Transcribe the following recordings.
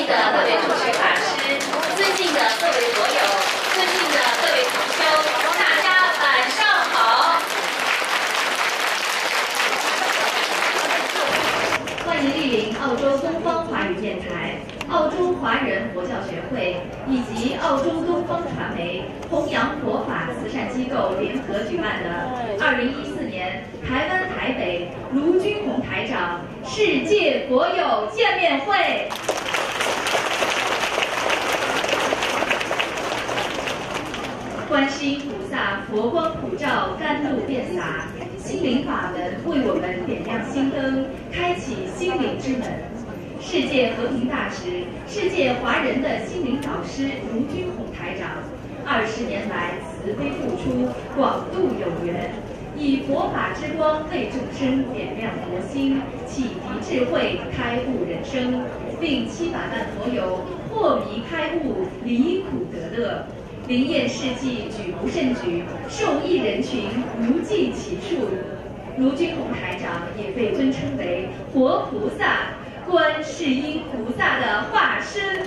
敬的各位主持法师，尊敬的各位佛友，尊敬的各位同修，大家晚上好！欢迎莅临澳洲东方华语电台、澳洲华人佛教学会以及澳洲东方传媒弘扬佛法慈善机构联合举办的2014年台湾台北卢军宏台长世界佛友见面会。观世音菩萨佛光普照，甘露遍洒，心灵法门为我们点亮心灯，开启心灵之门。世界和平大使、世界华人的心灵导师卢军宏台长，20年来慈悲付出，广度有缘，以佛法之光为众生点亮佛心，启迪智慧，开悟人生，令700万佛友破迷开悟，离苦得乐。灵验事迹举不胜举，受益人群无尽其数。卢军宏台长也被尊称为活菩萨、观世音菩萨的化身。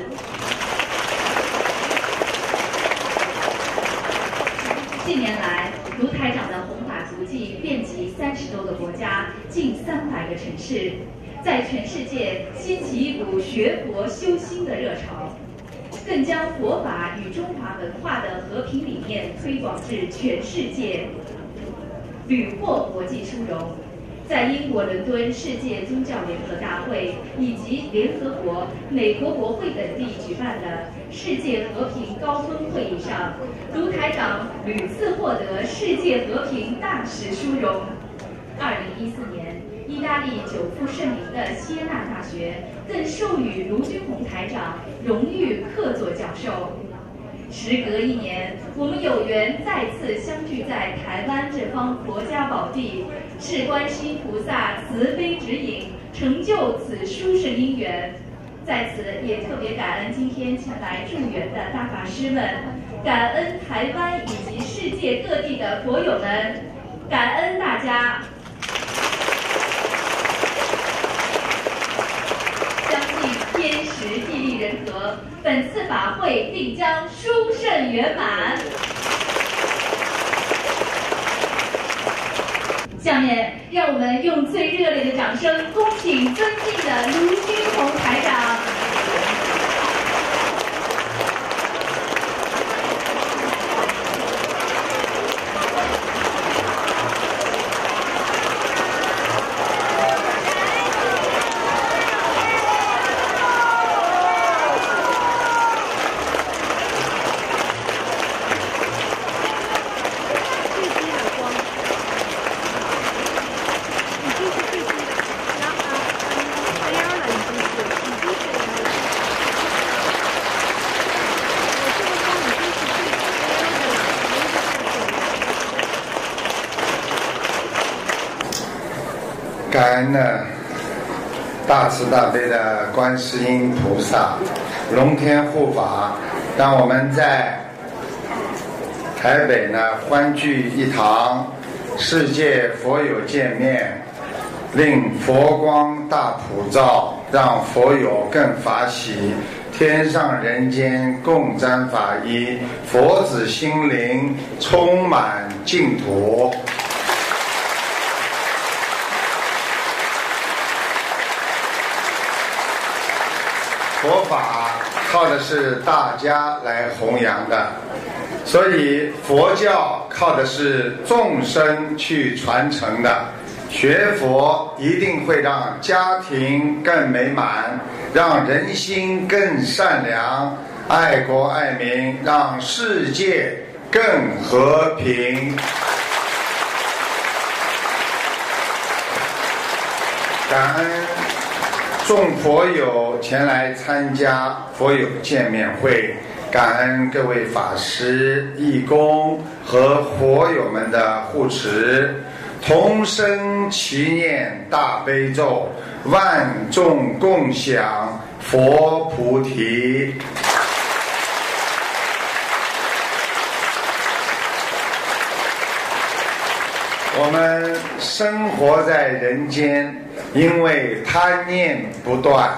近年来，卢台长的弘法足迹遍及30多个国家，近300个城市，在全世界掀起一股学佛修心的热潮。更将佛法与中华文化的和平理念推广至全世界，屡获国际殊荣。在英国伦敦世界宗教联合大会以及联合国、美国国会等地举办的世界和平高峰会议上，卢台长屡次获得世界和平大使殊荣。2014年，意大利久负盛名的锡耶纳大学更授予卢军宏台长荣誉客座教授。时隔1年，我们有缘再次相聚在台湾这方佛家宝地，是观世音菩萨慈悲指引，成就此殊胜因缘。在此也特别感恩今天前来助缘的大法师们，感恩台湾以及世界各地的佛友们，感恩大家。天时地利人和，本次法会定将殊胜圆满。下面，让我们用最热烈的掌声，恭请尊敬的卢军宏台长。 感恩呢大慈大悲的观世音菩萨龙天护法，让我们在台北呢欢聚一堂，世界佛友见面，令佛光大普照，让佛友更法喜，天上人间共沾法衣，佛子心灵充满净土。佛法靠的是大家来弘扬的，所以佛教靠的是众生去传承的。学佛一定会让家庭更美满，让人心更善良，爱国爱民，让世界更和平。感恩众佛友前来参加佛友见面会，感恩各位法师、义工和佛友们的护持，同声齐念大悲咒，万众共享佛菩提。我们生活在人间，因为贪念不断，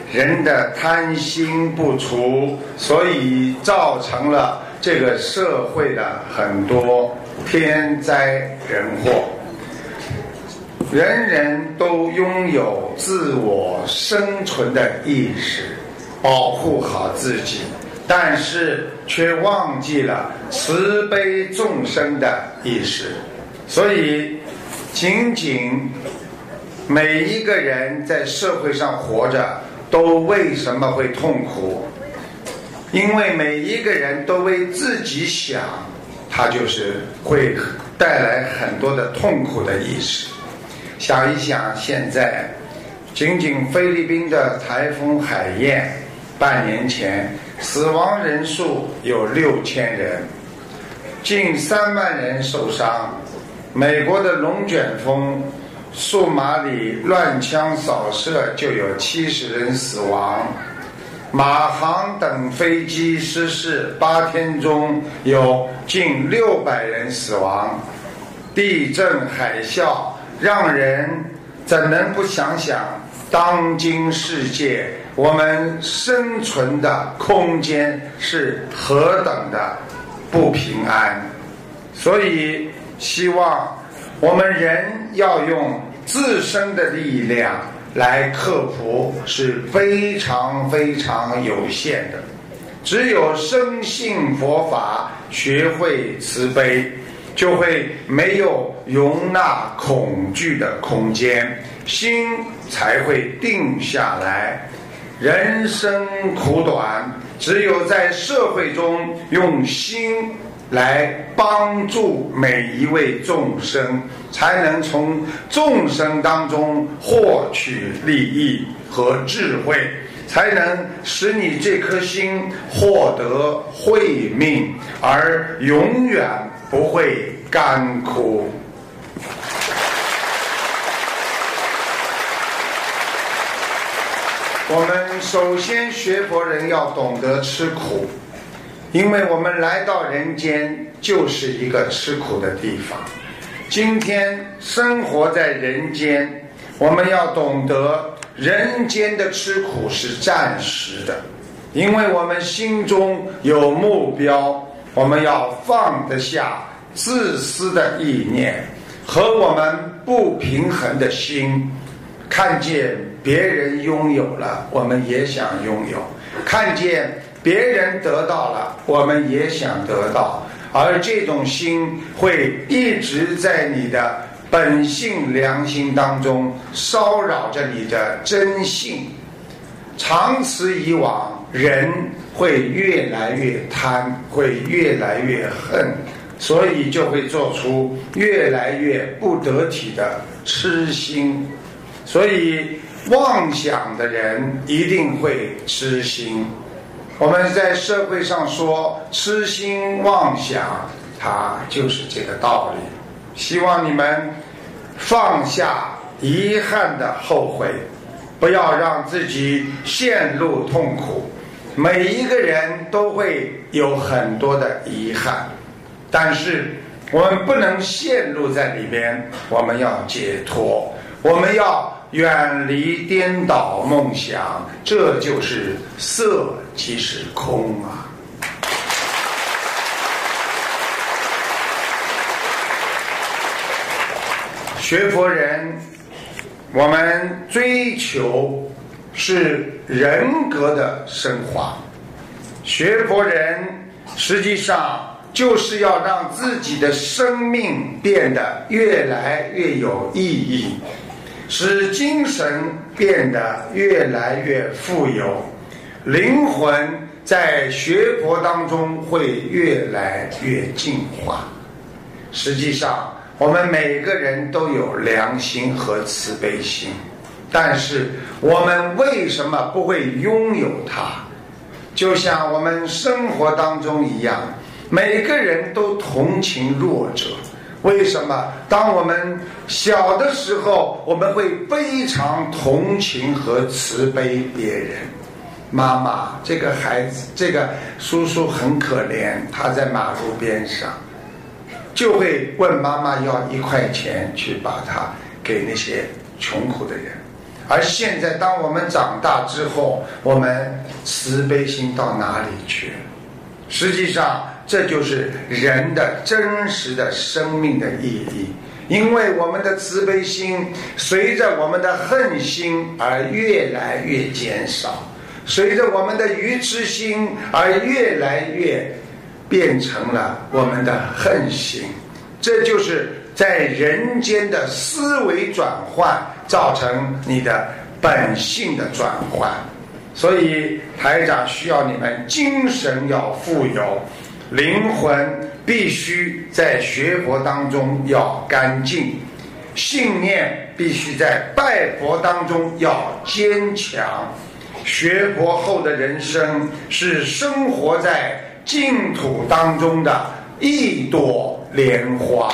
人的贪心不除，所以造成了这个社会的很多天灾人祸。人人都拥有自我生存的意识，保护好自己，但是却忘记了慈悲众生的意识。所以仅仅每一个人在社会上活着都为什么会痛苦？因为每一个人都为自己想，他就是会带来很多的痛苦的意识。想一想，现在仅仅菲律宾的台风海燕半年前死亡人数有6000人，近3万人受伤。美国的龙卷风苏马里乱枪扫射就有70人死亡，马航等飞机失事8天中有近600人死亡，地震海啸让人怎能不想想当今世界我们生存的空间是何等的不平安。所以希望我们人要用自身的力量来克服是非常非常有限的，只有深信佛法，学会慈悲，就会没有容纳恐惧的空间，心才会定下来。人生苦短，只有在社会中用心来帮助每一位众生，才能从众生当中获取利益和智慧，才能使你这颗心获得慧命，而永远不会干枯。我们首先学佛人要懂得吃苦，因为我们来到人间就是一个吃苦的地方。今天生活在人间，我们要懂得人间的吃苦是暂时的，因为我们心中有目标，我们要放得下自私的意念和我们不平衡的心。看见别人拥有了，我们也想拥有；看见别人得到了，我们也想得到。而这种心会一直在你的本性良心当中骚扰着你的真性，长此以往，人会越来越贪，会越来越恨，所以就会做出越来越不得体的痴心。所以妄想的人一定会痴心。我们在社会上说痴心妄想，它就是这个道理。希望你们放下遗憾的后悔，不要让自己陷入痛苦。每一个人都会有很多的遗憾，但是我们不能陷入在里边，我们要解脱，我们要远离颠倒梦想，这就是色即是空啊！学佛人，我们追求是人格的升华。学佛人实际上就是要让自己的生命变得越来越有意义，使精神变得越来越富有，灵魂在学佛当中会越来越进化。实际上我们每个人都有良心和慈悲心，但是我们为什么不会拥有它？就像我们生活当中一样，每个人都同情弱者。为什么当我们小的时候，我们会非常同情和慈悲别人？妈妈，这个孩子，这个叔叔很可怜，他在马路边上，就会问妈妈要1块钱去把它给那些穷苦的人。 而现在当我们长大之后，我们慈悲心到哪里去？实际上这就是人的真实的生命的意义。因为我们的慈悲心随着我们的恨心而越来越减少，随着我们的愚痴心而越来越变成了我们的恨心。这就是在人间的思维转换，造成你的本性的转换。所以台长需要你们精神要富有，灵魂必须在学佛当中要干净，信念必须在拜佛当中要坚强。学佛后的人生是生活在净土当中的一朵莲花。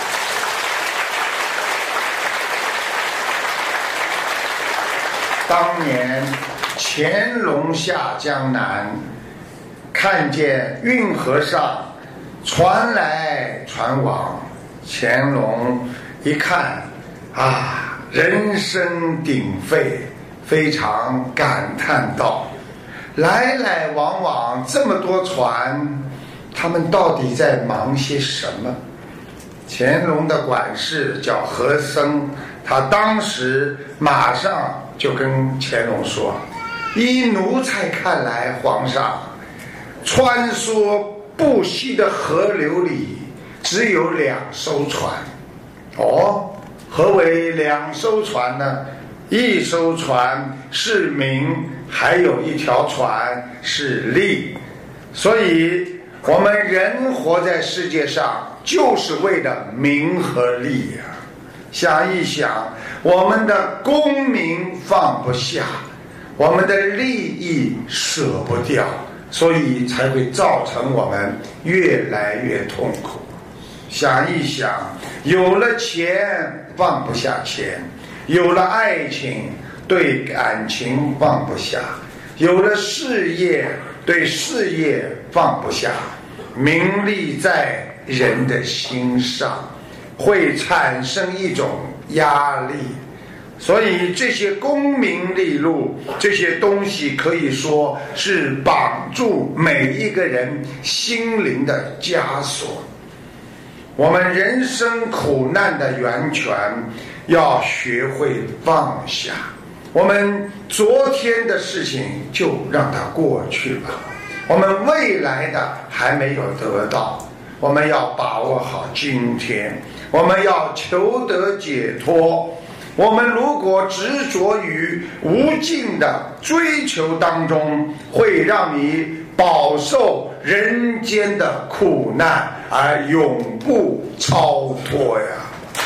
当年乾隆下江南，看见运河上船来船往，乾隆一看啊，人声鼎沸，非常感叹道：来来往往这么多船，他们到底在忙些什么？乾隆的管事叫和珅，他当时马上就跟乾隆说：依奴才看来，皇上，穿梭不息的河流里只有2艘船。哦，何为2艘船呢？一艘船是名，还有一条船是利。所以我们人活在世界上就是为了名和利呀。想一想，我们的功名放不下，我们的利益舍不掉，所以才会造成我们越来越痛苦。想一想，有了钱放不下钱，有了爱情对感情放不下，有了事业对事业放不下，名利在人的心上会产生一种压力。所以这些功名利禄，这些东西可以说是绑住每一个人心灵的枷锁。我们人生苦难的源泉要学会放下，我们昨天的事情就让它过去吧，我们未来的还没有得到，我们要把握好今天，我们要求得解脱。我们如果执着于无尽的追求当中，会让你饱受人间的苦难而永不超脱呀。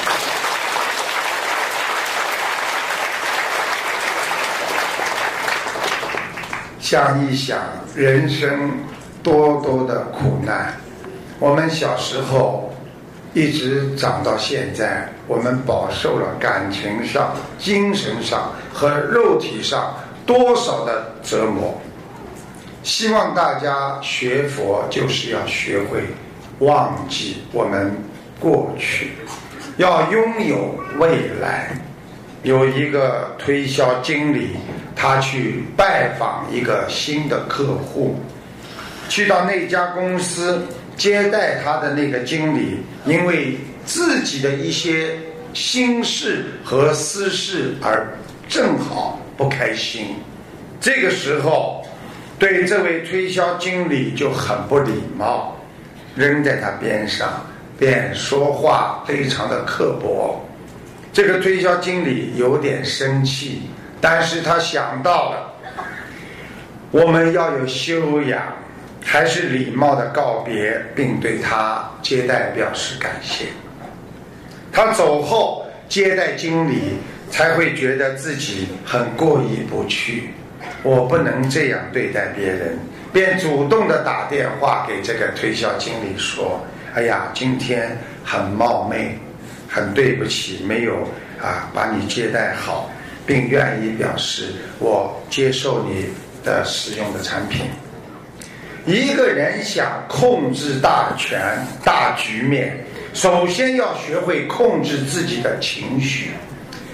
想一想，人生多多的苦难，我们小时候一直长到现在，我们饱受了感情上、精神上和肉体上多少的折磨。希望大家学佛就是要学会忘记我们过去，要拥有未来。有一个推销经理，他去拜访一个新的客户，去到那家公司接待他的那个经理，因为自己的一些心事和私事而正好不开心。这个时候对这位推销经理就很不礼貌，扔在他边上，便说话非常的刻薄。这个推销经理有点生气，但是他想到了我们要有修养，还是礼貌的告别，并对他接待表示感谢。他走后，接待经理才会觉得自己很过意不去，我不能这样对待别人，便主动的打电话给这个推销经理说：哎呀，今天很冒昧，很对不起，没有把你接待好，并愿意表示我接受你的使用的产品。一个人想控制大权大局面，首先要学会控制自己的情绪。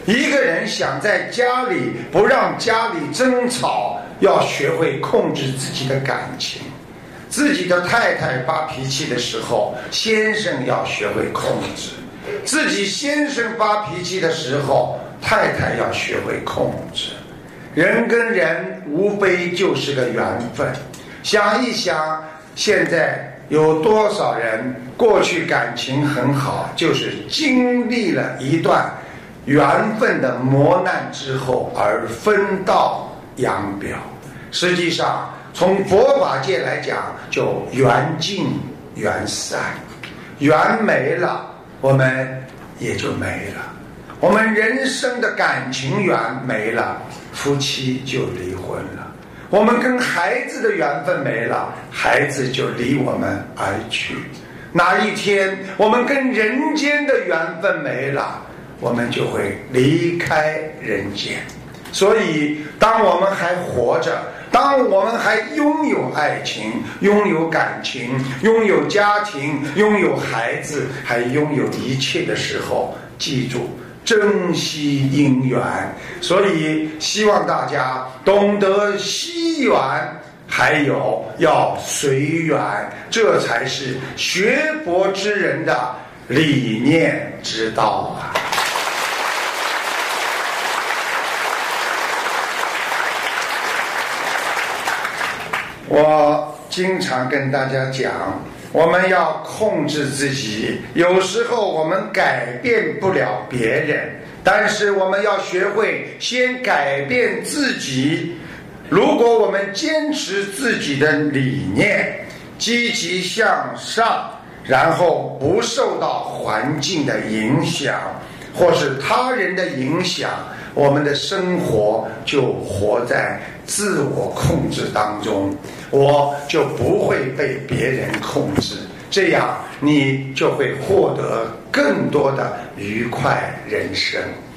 一个人想在家里不让家里争吵，要学会控制自己的感情。自己的太太发脾气的时候，先生要学会控制；自己先生发脾气的时候，太太要学会控制。人跟人无非就是个缘分。想一想，现在有多少人过去感情很好，就是经历了一段缘分的磨难之后而分道扬镳。实际上从佛法界来讲，就缘尽缘散，缘没了，我们也就没了。我们人生的感情缘没了，夫妻就离婚了。我们跟孩子的缘分没了，孩子就离我们而去。哪一天我们跟人间的缘分没了，我们就会离开人间。所以当我们还活着，当我们还拥有爱情，拥有感情，拥有家庭，拥有孩子，还拥有一切的时候，记住珍惜因缘。所以希望大家懂得惜缘，还有要随缘，这才是学佛之人的理念之道啊。我经常跟大家讲，我们要控制自己，有时候我们改变不了别人，但是我们要学会先改变自己。如果我们坚持自己的理念，积极向上，然后不受到环境的影响或是他人的影响，我们的生活就活在自我控制当中，我就不会被别人控制，这样你就会获得更多的愉快人生。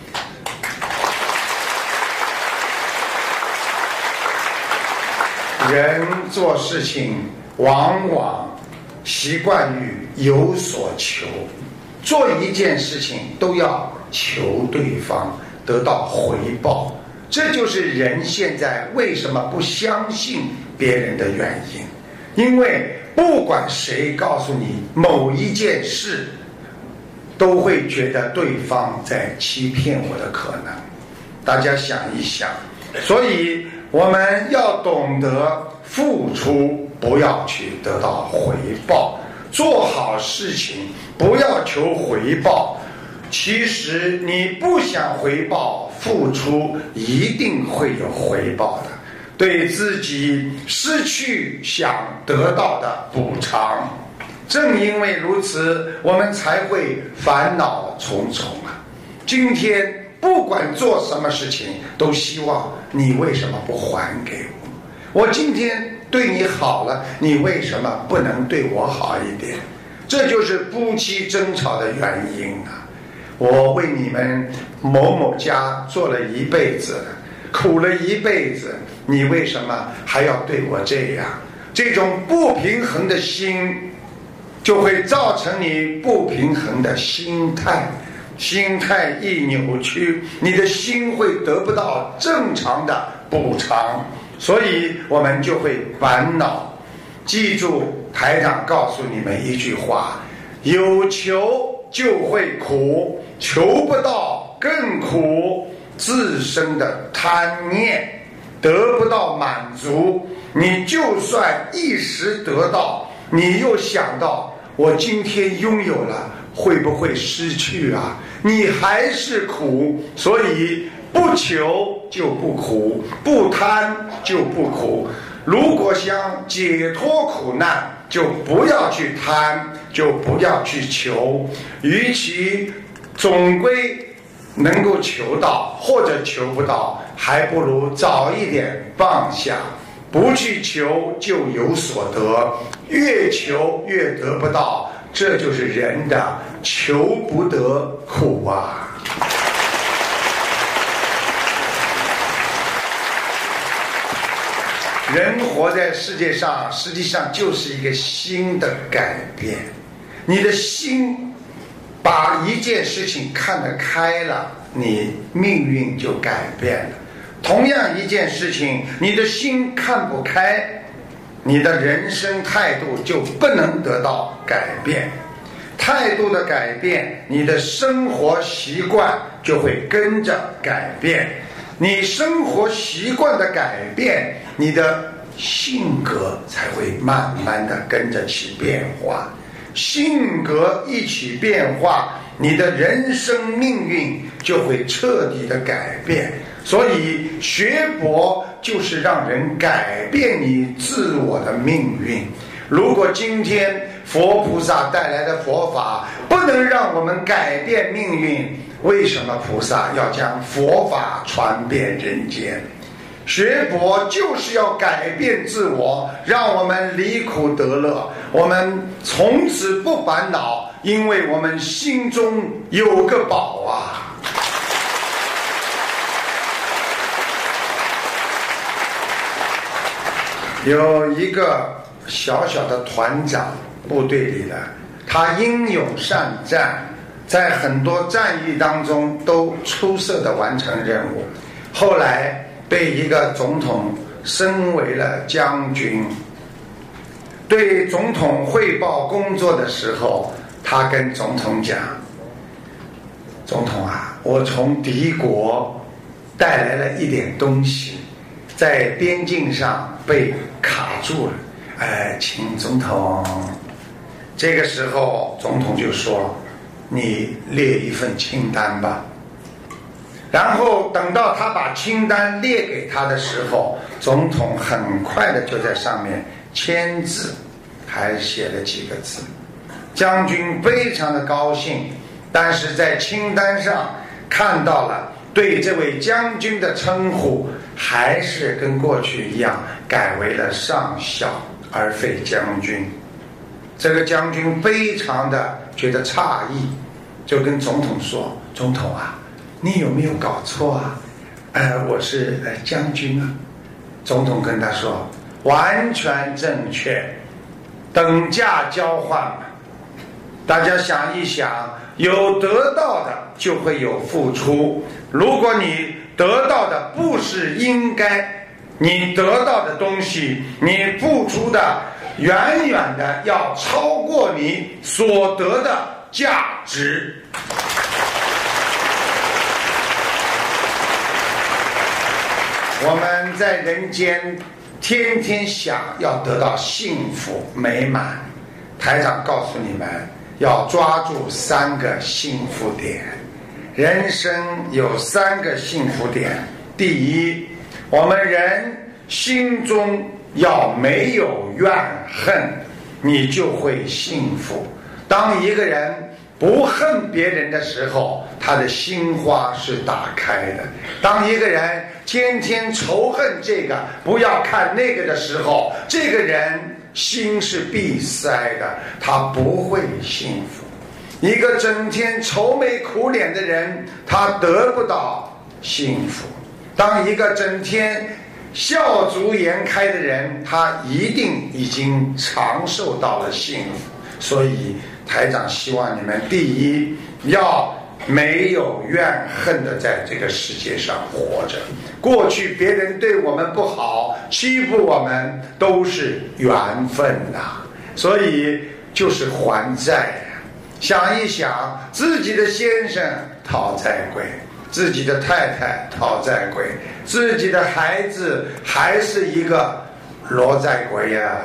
人做事情往往习惯于有所求，做一件事情都要求对方得到回报，这就是人现在为什么不相信别人的原因。因为不管谁告诉你某一件事，都会觉得对方在欺骗我的可能。大家想一想，所以我们要懂得付出，不要去得到回报，做好事情不要求回报。其实你不想回报，付出一定会有回报的，对自己失去想得到的补偿。正因为如此，我们才会烦恼重重啊。今天不管做什么事情，都希望你为什么不还给我？我今天对你好了，你为什么不能对我好一点？这就是夫妻争吵的原因啊。我为你们某某家做了一辈子，苦了一辈子，你为什么还要对我这样？这种不平衡的心就会造成你不平衡的心态，心态一扭曲，你的心会得不到正常的补偿，所以我们就会烦恼。记住台长告诉你们一句话，有求就会苦，求不到更苦。自身的贪念得不到满足，你就算一时得到，你又想到我今天拥有了会不会失去啊？你还是苦。所以不求就不苦，不贪就不苦。如果想解脱苦难，就不要去贪，就不要去求。与其总归能够求到或者求不到，还不如早一点放下。不去求就有所得，越求越得不到，这就是人的求不得苦啊。人活在世界上，实际上就是一个心的改变。你的心把一件事情看得开了，你命运就改变了。同样一件事情，你的心看不开，你的人生态度就不能得到改变。态度的改变，你的生活习惯就会跟着改变。你生活习惯的改变，你的性格才会慢慢的跟着起变化。性格一起变化，你的人生命运就会彻底的改变。所以学佛就是让人改变你自我的命运。如果今天佛菩萨带来的佛法不能让我们改变命运，为什么菩萨要将佛法传遍人间？学佛就是要改变自我，让我们离苦得乐，我们从此不烦恼，因为我们心中有个宝啊。有一个小小的团长，部队里的，他英勇善战，在很多战役当中都出色的完成任务，后来被一个总统升为了将军。对总统汇报工作的时候，他跟总统讲：总统啊，我从敌国带来了一点东西，在边境上被卡住了，请总统。这个时候总统就说：你列一份清单吧。然后等到他把清单列给他的时候，总统很快的就在上面签字，还写了几个字。将军非常的高兴，但是在清单上看到了对这位将军的称呼还是跟过去一样，改为了上校而非将军。这个将军非常的觉得诧异，就跟总统说：总统啊，你有没有搞错啊？我是将军啊。总统跟他说：完全正确，等价交换嘛。大家想一想，有得到的就会有付出。如果你得到的不是应该，你得到的东西，你付出的远远的要超过你所得的价值。我们在人间天天想要得到幸福美满，台长告诉你们，要抓住3个幸福点。人生有3个幸福点。第一，我们人心中要没有怨恨，你就会幸福。当一个人不恨别人的时候，他的心花是打开的。当一个人天天仇恨这个不要看那个的时候，这个人心是闭塞的，他不会幸福。一个整天愁眉苦脸的人，他得不到幸福。当一个整天笑逐颜开的人，他一定已经尝受到了幸福。所以台长希望你们，第一，要没有怨恨的在这个世界上活着。过去别人对我们不好，欺负我们，都是缘分呐，所以就是还债。想一想，自己的先生讨债鬼，自己的太太讨债鬼，自己的孩子还是一个罗债鬼呀。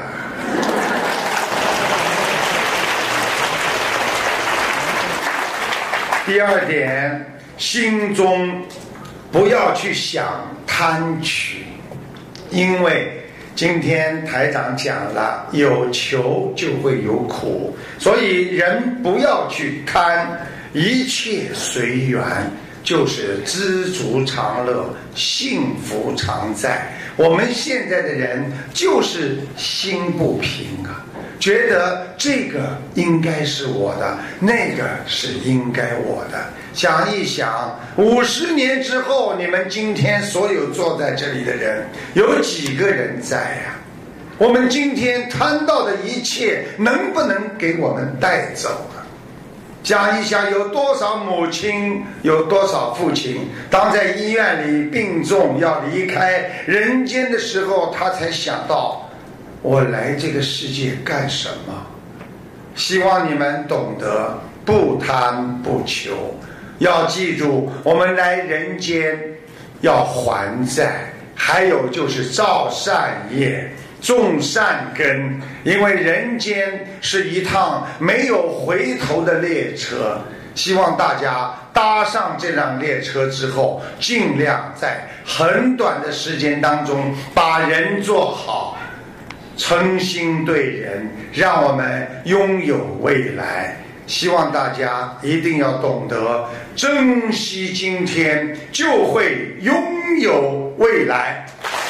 第二点，心中不要去想贪取，因为今天台长讲了，有求就会有苦，所以人不要去贪，一切随缘，就是知足常乐，幸福常在。我们现在的人就是心不平啊，觉得这个应该是我的，那个是应该我的。想一想，50年之后，你们今天所有坐在这里的人，有几个人在呀？我们今天贪到的一切，能不能给我们带走啊？ 想一想，有多少母亲，有多少父亲，当在医院里病重要离开人间的时候，他才想到我来这个世界干什么。希望你们懂得不贪不求，要记住我们来人间要还债，还有就是造善业种善根，因为人间是一趟没有回头的列车，希望大家搭上这辆列车之后，尽量在很短的时间当中把人做好，诚心对人，让我们拥有未来。希望大家一定要懂得珍惜今天，就会拥有未来。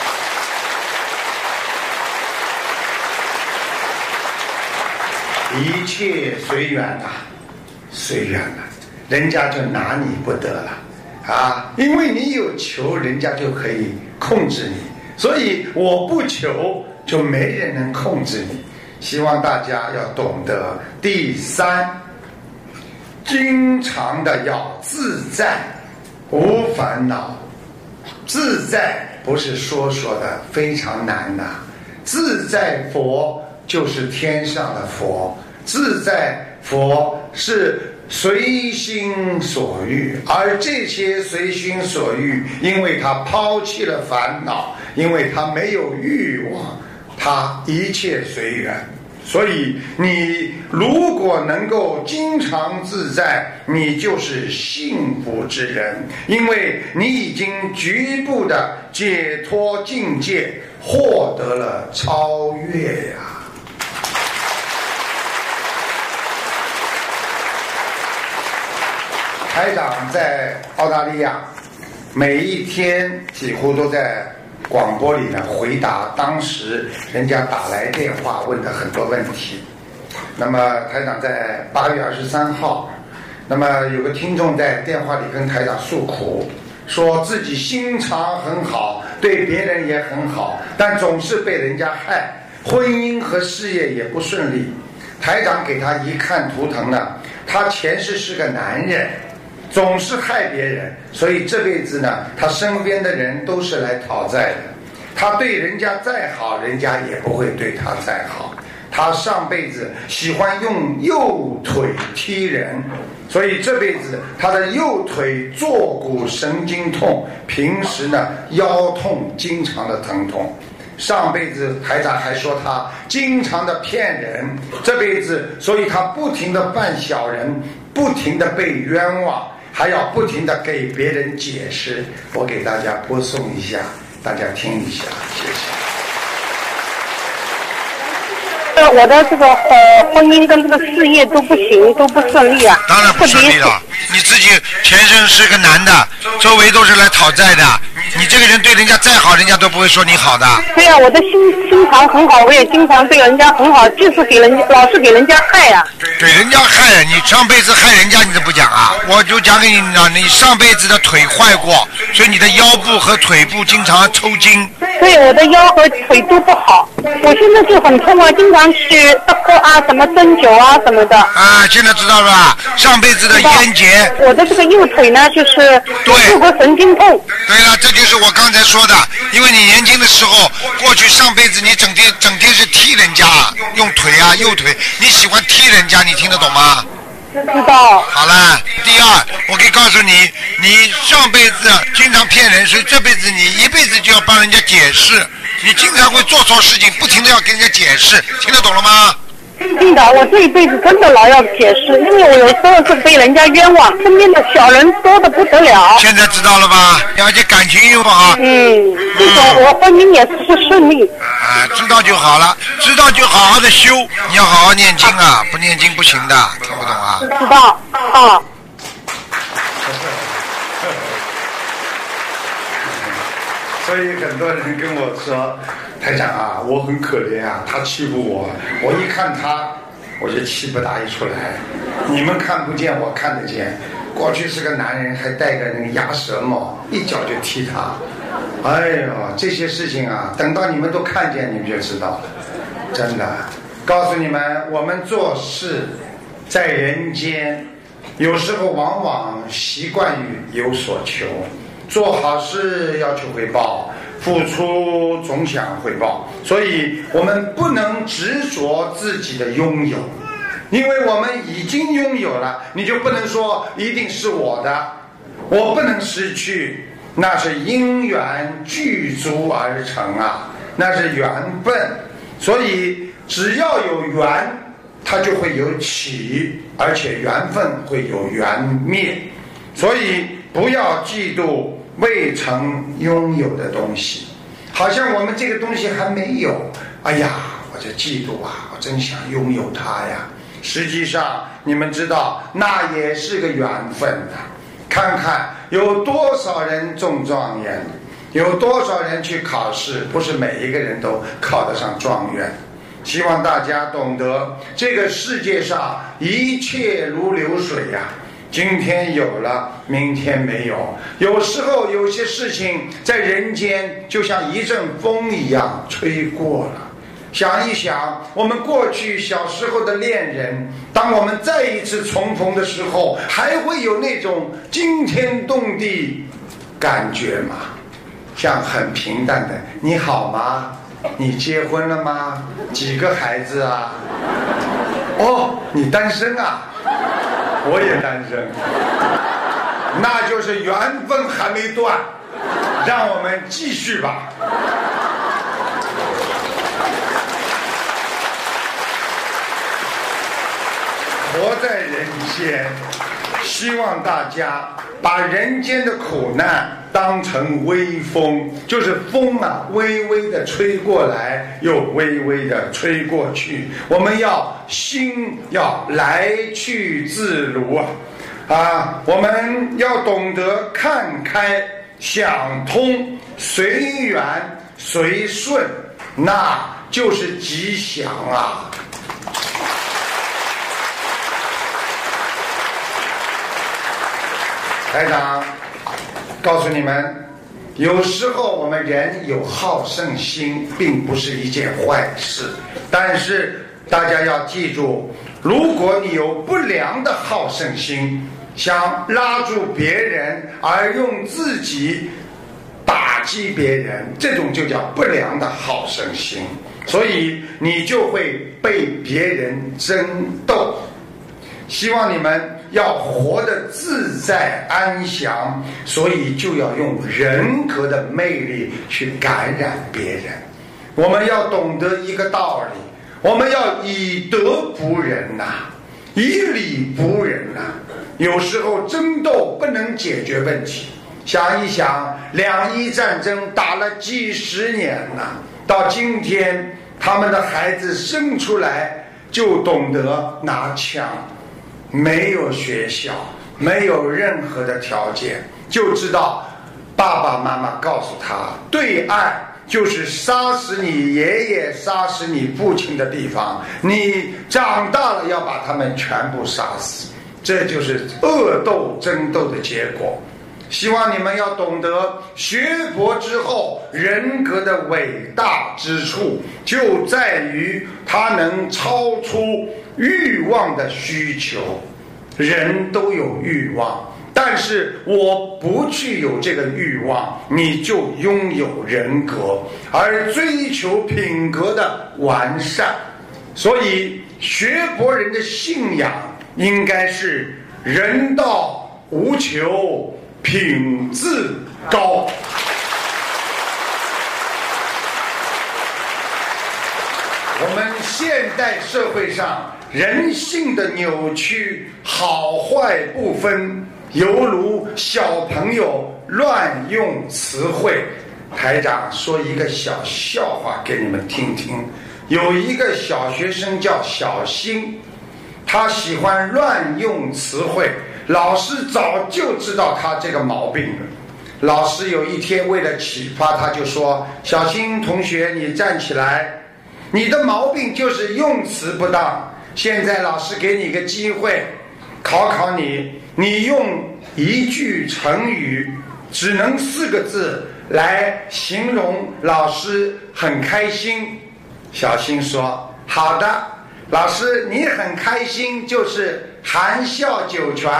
一切随缘呐，随缘呐，人家就拿你不得了啊！因为你有求，人家就可以控制你，所以我不求，就没人能控制你。希望大家要懂得第三，经常的要自在，无烦恼。自在不是说的，非常难呐。自在佛就是天上的佛，自在佛是随心所欲，而这些随心所欲，因为他抛弃了烦恼，因为他没有欲望，他一切随缘。所以你如果能够经常自在，你就是幸福之人，因为你已经局部的解脱境界，获得了超越呀。台长在澳大利亚，每一天几乎都在广播里面回答当时人家打来电话问的很多问题。那么台长在8月23号，那么有个听众在电话里跟台长诉苦，说自己心肠很好，对别人也很好，但总是被人家害，婚姻和事业也不顺利。台长给他一看图腾呢，他前世是个男人，总是害别人，所以这辈子呢，他身边的人都是来讨债的。他对人家再好，人家也不会对他再好。他上辈子喜欢用右腿踢人，所以这辈子他的右腿坐骨神经痛，平时呢腰痛经常的疼痛。上辈子台长还说他经常的骗人，这辈子所以他不停的扮小人，不停的被冤枉，还要不停的给别人解释。我给大家播送一下，大家听一下，谢谢。 我的这个婚姻跟这个事业都不行，都不顺利啊。 当然不顺利了，你自己前身是个男的，周围都是来讨债的，你这个人对人家再好，人家都不会说你好的。 对啊，我的心肠很好，我也经常对人家很好，就是给人家老是给人家害啊。 给人家害，你上辈子害人家你都不讲啊？我就讲给你讲，你上辈子的腿坏过，所以你的腰部和腿部经常抽筋。 对，我的腰和腿都不好，我现在就很痛啊，经常去打破啊，什么针灸啊什么的。 啊，现在知道了吧？上辈子的烟结。 我的这个右腿呢，就是坐骨神经痛。 对了，这就是我刚才说的，因为你年轻的时候，过去上辈子你整天是踢人家，用腿啊右腿，你喜欢踢人家，你听得懂吗？ 知道。 好了，第二，我可以告诉你，你上辈子经常骗人，所以这辈子你一辈子就要帮人家解释。你经常会做错事情，不停的要跟人家解释，听得懂了吗？ 听的，我这一辈子真的老要解释，因为我有时候是被人家冤枉，身边的小人多得不得了。 现在知道了吧？而且感情又不好。 这种我婚姻也是不顺利。 知道就好了，知道就好好的修，你要好好念经啊，不念经不行的，听不懂啊？ 知道啊。 所以很多人跟我说，台长啊，我很可怜啊，他欺负我，我一看他，我就气不打一处来。你们看不见，我看得见。过去是个男人，还戴个那个鸭舌帽，一脚就踢他。哎呦，这些事情啊，等到你们都看见，你们就知道了。真的，告诉你们，我们做事在人间有时候往往习惯于有所求，做好事要求回报，付出总想回报，所以我们不能执着自己的拥有，因为我们已经拥有了，你就不能说一定是我的，我不能失去，那是因缘具足而成啊，那是缘分。所以只要有缘，它就会有起，而且缘分会有缘灭。所以不要嫉妒未曾拥有的东西，好像我们这个东西还没有，哎呀，我就嫉妒啊，我真想拥有它呀。实际上你们知道，那也是个缘分啊。看看有多少人中状元，有多少人去考试，不是每一个人都考得上状元。希望大家懂得，这个世界上一切如流水呀，今天有了，明天没有。有时候有些事情在人间就像一阵风一样吹过了。想一想我们过去小时候的恋人，当我们再一次重逢的时候，还会有那种惊天动地感觉吗？像很平淡的你好吗？你结婚了吗？几个孩子啊？哦，你单身啊？我也单身。那就是缘分还没断，让我们继续吧。活在人间，希望大家把人间的苦难当成微风，就是风啊，微微的吹过来，又微微的吹过去。我们要心要来去自如啊！我们要懂得看开、想通，随缘随顺，那就是吉祥啊！台长告诉你们，有时候我们人有好胜心并不是一件坏事，但是大家要记住，如果你有不良的好胜心，想拉住别人而用自己打击别人，这种就叫不良的好胜心，所以你就会被别人争斗。希望你们要活得自在安详，所以就要用人格的魅力去感染别人。我们要懂得一个道理，我们要以德服人呐，以理服人呐。有时候争斗不能解决问题，想一想，两伊战争打了几十年了，到今天他们的孩子生出来就懂得拿枪，没有学校，没有任何的条件，就知道爸爸妈妈告诉他，对岸就是杀死你爷爷杀死你父亲的地方，你长大了要把他们全部杀死，这就是恶斗争斗的结果。希望你们要懂得，学佛之后人格的伟大之处就在于它能超出欲望的需求。人都有欲望，但是我不具有这个欲望，你就拥有人格，而追求品格的完善。所以学佛人的信仰应该是人道无求，品质高。我们现代社会上人性的扭曲，好坏不分，犹如小朋友乱用词汇。台长说一个小笑话给你们听听。有一个小学生叫小新，他喜欢乱用词汇，老师早就知道他这个毛病了。老师有一天为了启发他，就说：小新同学，你站起来，你的毛病就是用词不当，现在老师给你个机会考考你，你用一句成语只能4个字来形容老师很开心。小新说：好的，老师，你很开心就是含笑九泉。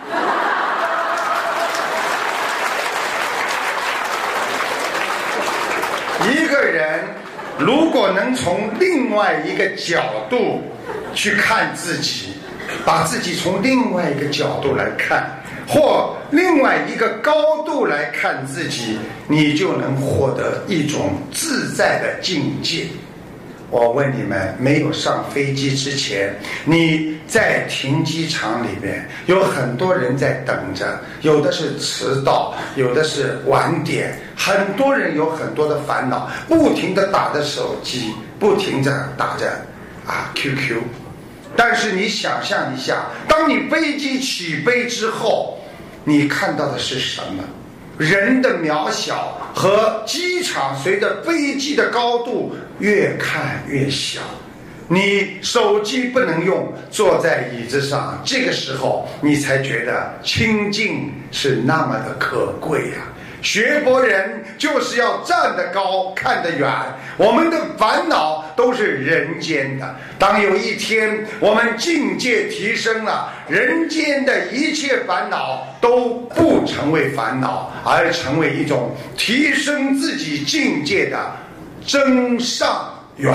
一个人如果能从另外一个角度去看自己，把自己从另外一个角度来看，或另外一个高度来看自己，你就能获得一种自在的境界。我问你们，没有上飞机之前，你在停机场里面有很多人在等着，有的是迟到，有的是晚点，很多人有很多的烦恼，不停地打着手机，不停地打着QQ。但是你想象一下，当你飞机起飞之后，你看到的是什么？人的渺小和机场随着飞机的高度越看越小。你手机不能用，坐在椅子上，这个时候你才觉得清静是那么的可贵呀。学佛人就是要站得高，看得远。我们的烦恼都是人间的，当有一天我们境界提升了，人间的一切烦恼都不成为烦恼，而成为一种提升自己境界的增上缘。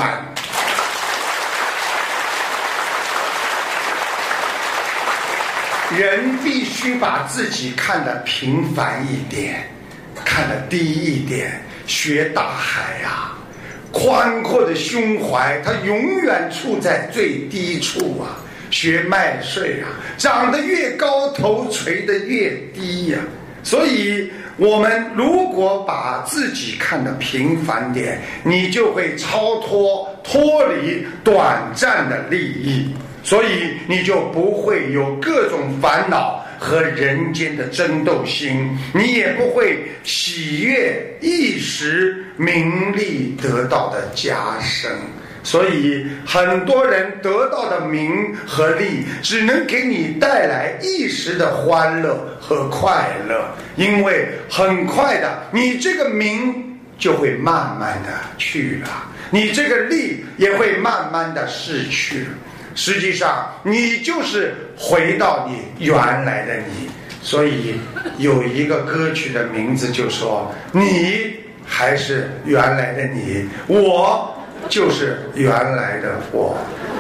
人必须把自己看得平凡一点，看得低一点，学大海啊，宽阔的胸怀，它永远处在最低处啊。学麦穗啊，长得越高，头垂得越低呀。所以我们如果把自己看得平凡点，你就会脱离短暂的利益，所以你就不会有各种烦恼和人间的争斗心，你也不会喜悦一时名利得到的加深。所以很多人得到的名和利只能给你带来一时的欢乐和快乐，因为很快的你这个名就会慢慢的去了，你这个利也会慢慢的逝去了。实际上你就是回到你原来的你。所以有一个歌曲的名字就说，你还是原来的你，我就是原来的我。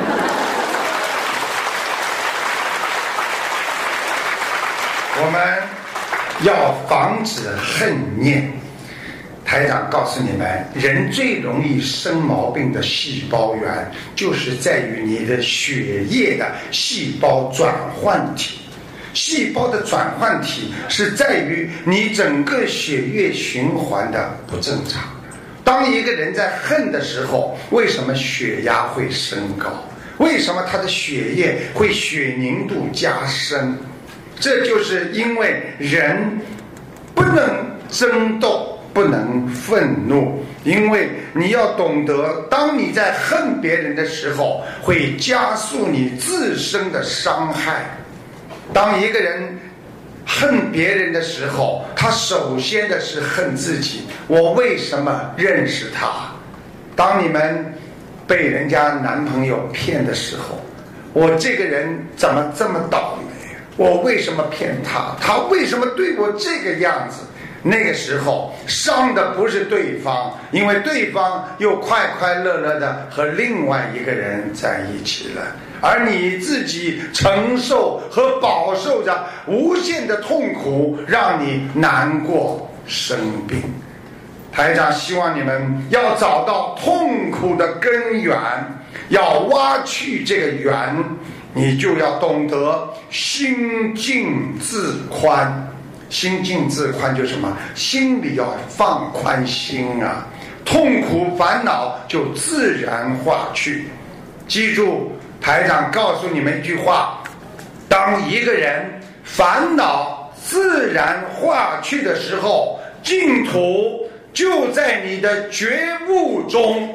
我们要防止恨念。台长告诉你们，人最容易生毛病的细胞源就是在于你的血液的细胞转换体。细胞的转换体是在于你整个血液循环的不正常。当一个人在恨的时候，为什么血压会升高？为什么他的血液会血凝度加深？这就是因为人不能争斗，不能愤怒，因为你要懂得，当你在恨别人的时候，会加速你自身的伤害。当一个人恨别人的时候，他首先的是恨自己，我为什么认识他？当你们被人家男朋友骗的时候，我这个人怎么这么倒霉？我为什么骗他？他为什么对我这个样子？那个时候伤的不是对方，因为对方又快快乐乐的和另外一个人在一起了，而你自己承受和饱受着无限的痛苦，让你难过生病。台长希望你们要找到痛苦的根源，要挖去这个源，你就要懂得心静自宽。心静自宽就是什么？心里要放宽心啊，痛苦烦恼就自然化去。记住，台长告诉你们一句话，当一个人烦恼自然化去的时候，净土就在你的觉悟中。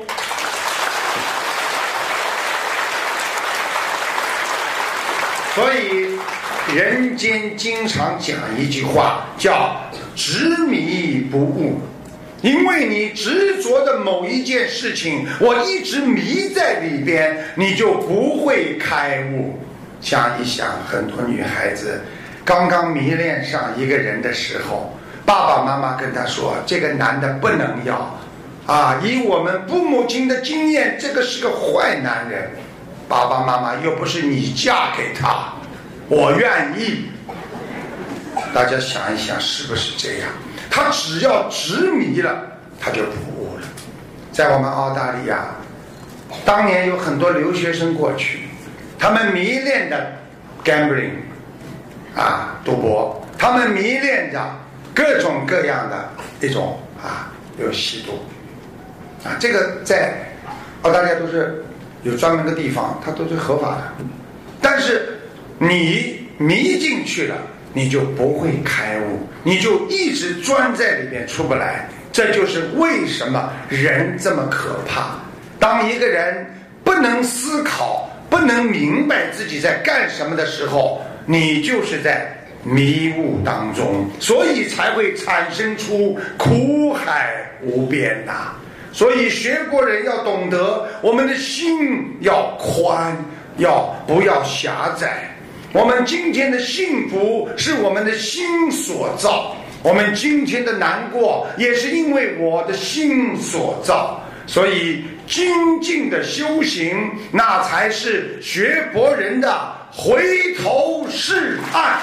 所以人间经常讲一句话，叫执迷不悟。因为你执着的某一件事情，我一直迷在里边，你就不会开悟。 想一想，很多女孩子刚刚迷恋上一个人的时候，爸爸妈妈跟她说这个男的不能要啊，以我们父母亲的经验，这个是个坏男人。爸爸妈妈又不是你嫁给他，我愿意。大家想一想，是不是这样？他只要执迷了，他就不悟了。在我们澳大利亚，当年有很多留学生过去，他们迷恋的 gambling 赌博，他们迷恋着各种各样的一种有吸毒这个在澳大利亚都是有专门的地方，它都是合法的。但是你迷进去了，你就不会开悟，你就一直钻在里面出不来。这就是为什么人这么可怕。当一个人不能思考，不能明白自己在干什么的时候，你就是在迷雾当中，所以才会产生出苦海无边所以学国人要懂得，我们的心要宽，不要狭窄。我们今天的幸福是我们的心所造，我们今天的难过也是因为我的心所造。所以精进的修行，那才是学佛人的回头是岸。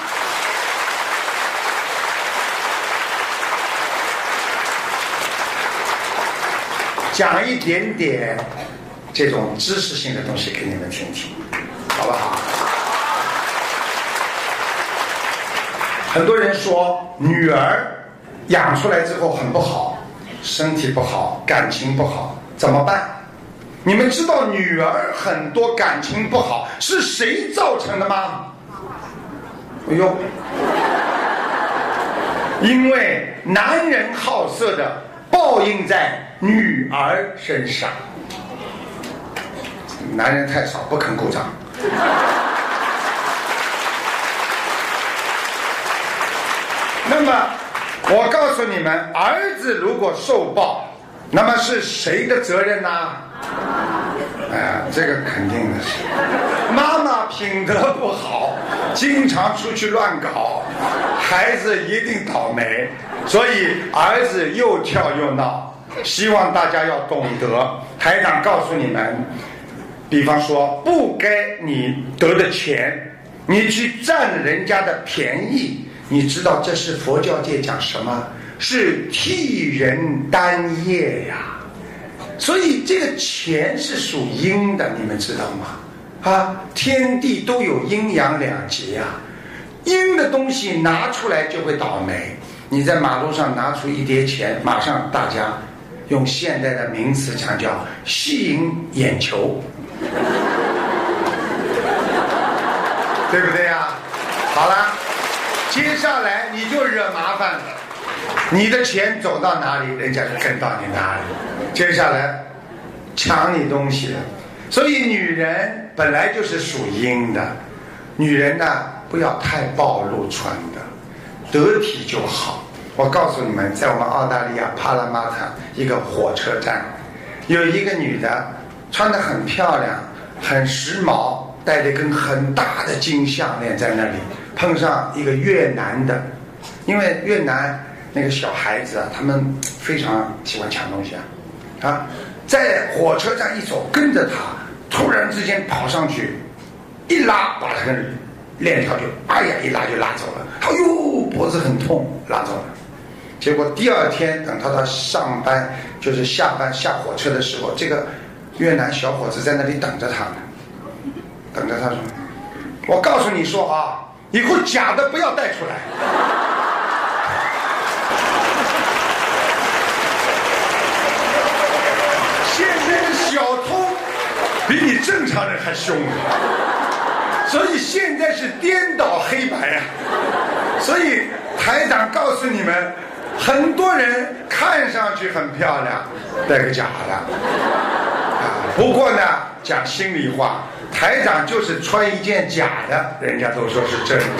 讲一点点这种知识性的东西给你们听听，好不好？很多人说女儿养出来之后很不好，身体不好，感情不好，怎么办？你们知道女儿很多感情不好是谁造成的吗？哎呦，因为男人好色的报应在女儿身上。男人太少，不肯鼓掌。那么我告诉你们，儿子如果受报，那么是谁的责任呢？这个肯定的是妈妈品德不好，经常出去乱搞，孩子一定倒霉。所以儿子又跳又闹，希望大家要懂得。台长告诉你们，比方说不该你得的钱，你去占人家的便宜，你知道这是佛教界讲什么？是替人担业呀。所以这个钱是属阴的，你们知道吗？天地都有阴阳两节阴的东西拿出来就会倒霉。你在马路上拿出一叠钱，马上大家用现代的名词讲叫吸引眼球，对不对呀？好了，接下来你就惹麻烦了，你的钱走到哪里，人家就跟到你哪里，接下来抢你东西了。所以女人本来就是属阴的，女人呢不要太暴露穿的，得体就好。我告诉你们，在我们澳大利亚帕拉马塔一个火车站，有一个女的穿得很漂亮，很时髦，戴了一根很大的金项链在那里，碰上一个越南的。因为越南那个小孩子他们非常喜欢抢东西在火车站一走，跟着他突然之间跑上去一拉，把他的链条就一拉就拉走了。哎呦，脖子很痛，拉走了。结果第二天等他到上班，就是下班下火车的时候，这个越南小伙子在那里等着他呢，等着他说，我告诉你说以后假的不要带出来。现在的小偷比你正常人还凶，所以现在是颠倒黑白所以台长告诉你们，很多人看上去很漂亮，戴个假的不过呢，讲心里话，台长就是穿一件假的，人家都说是真的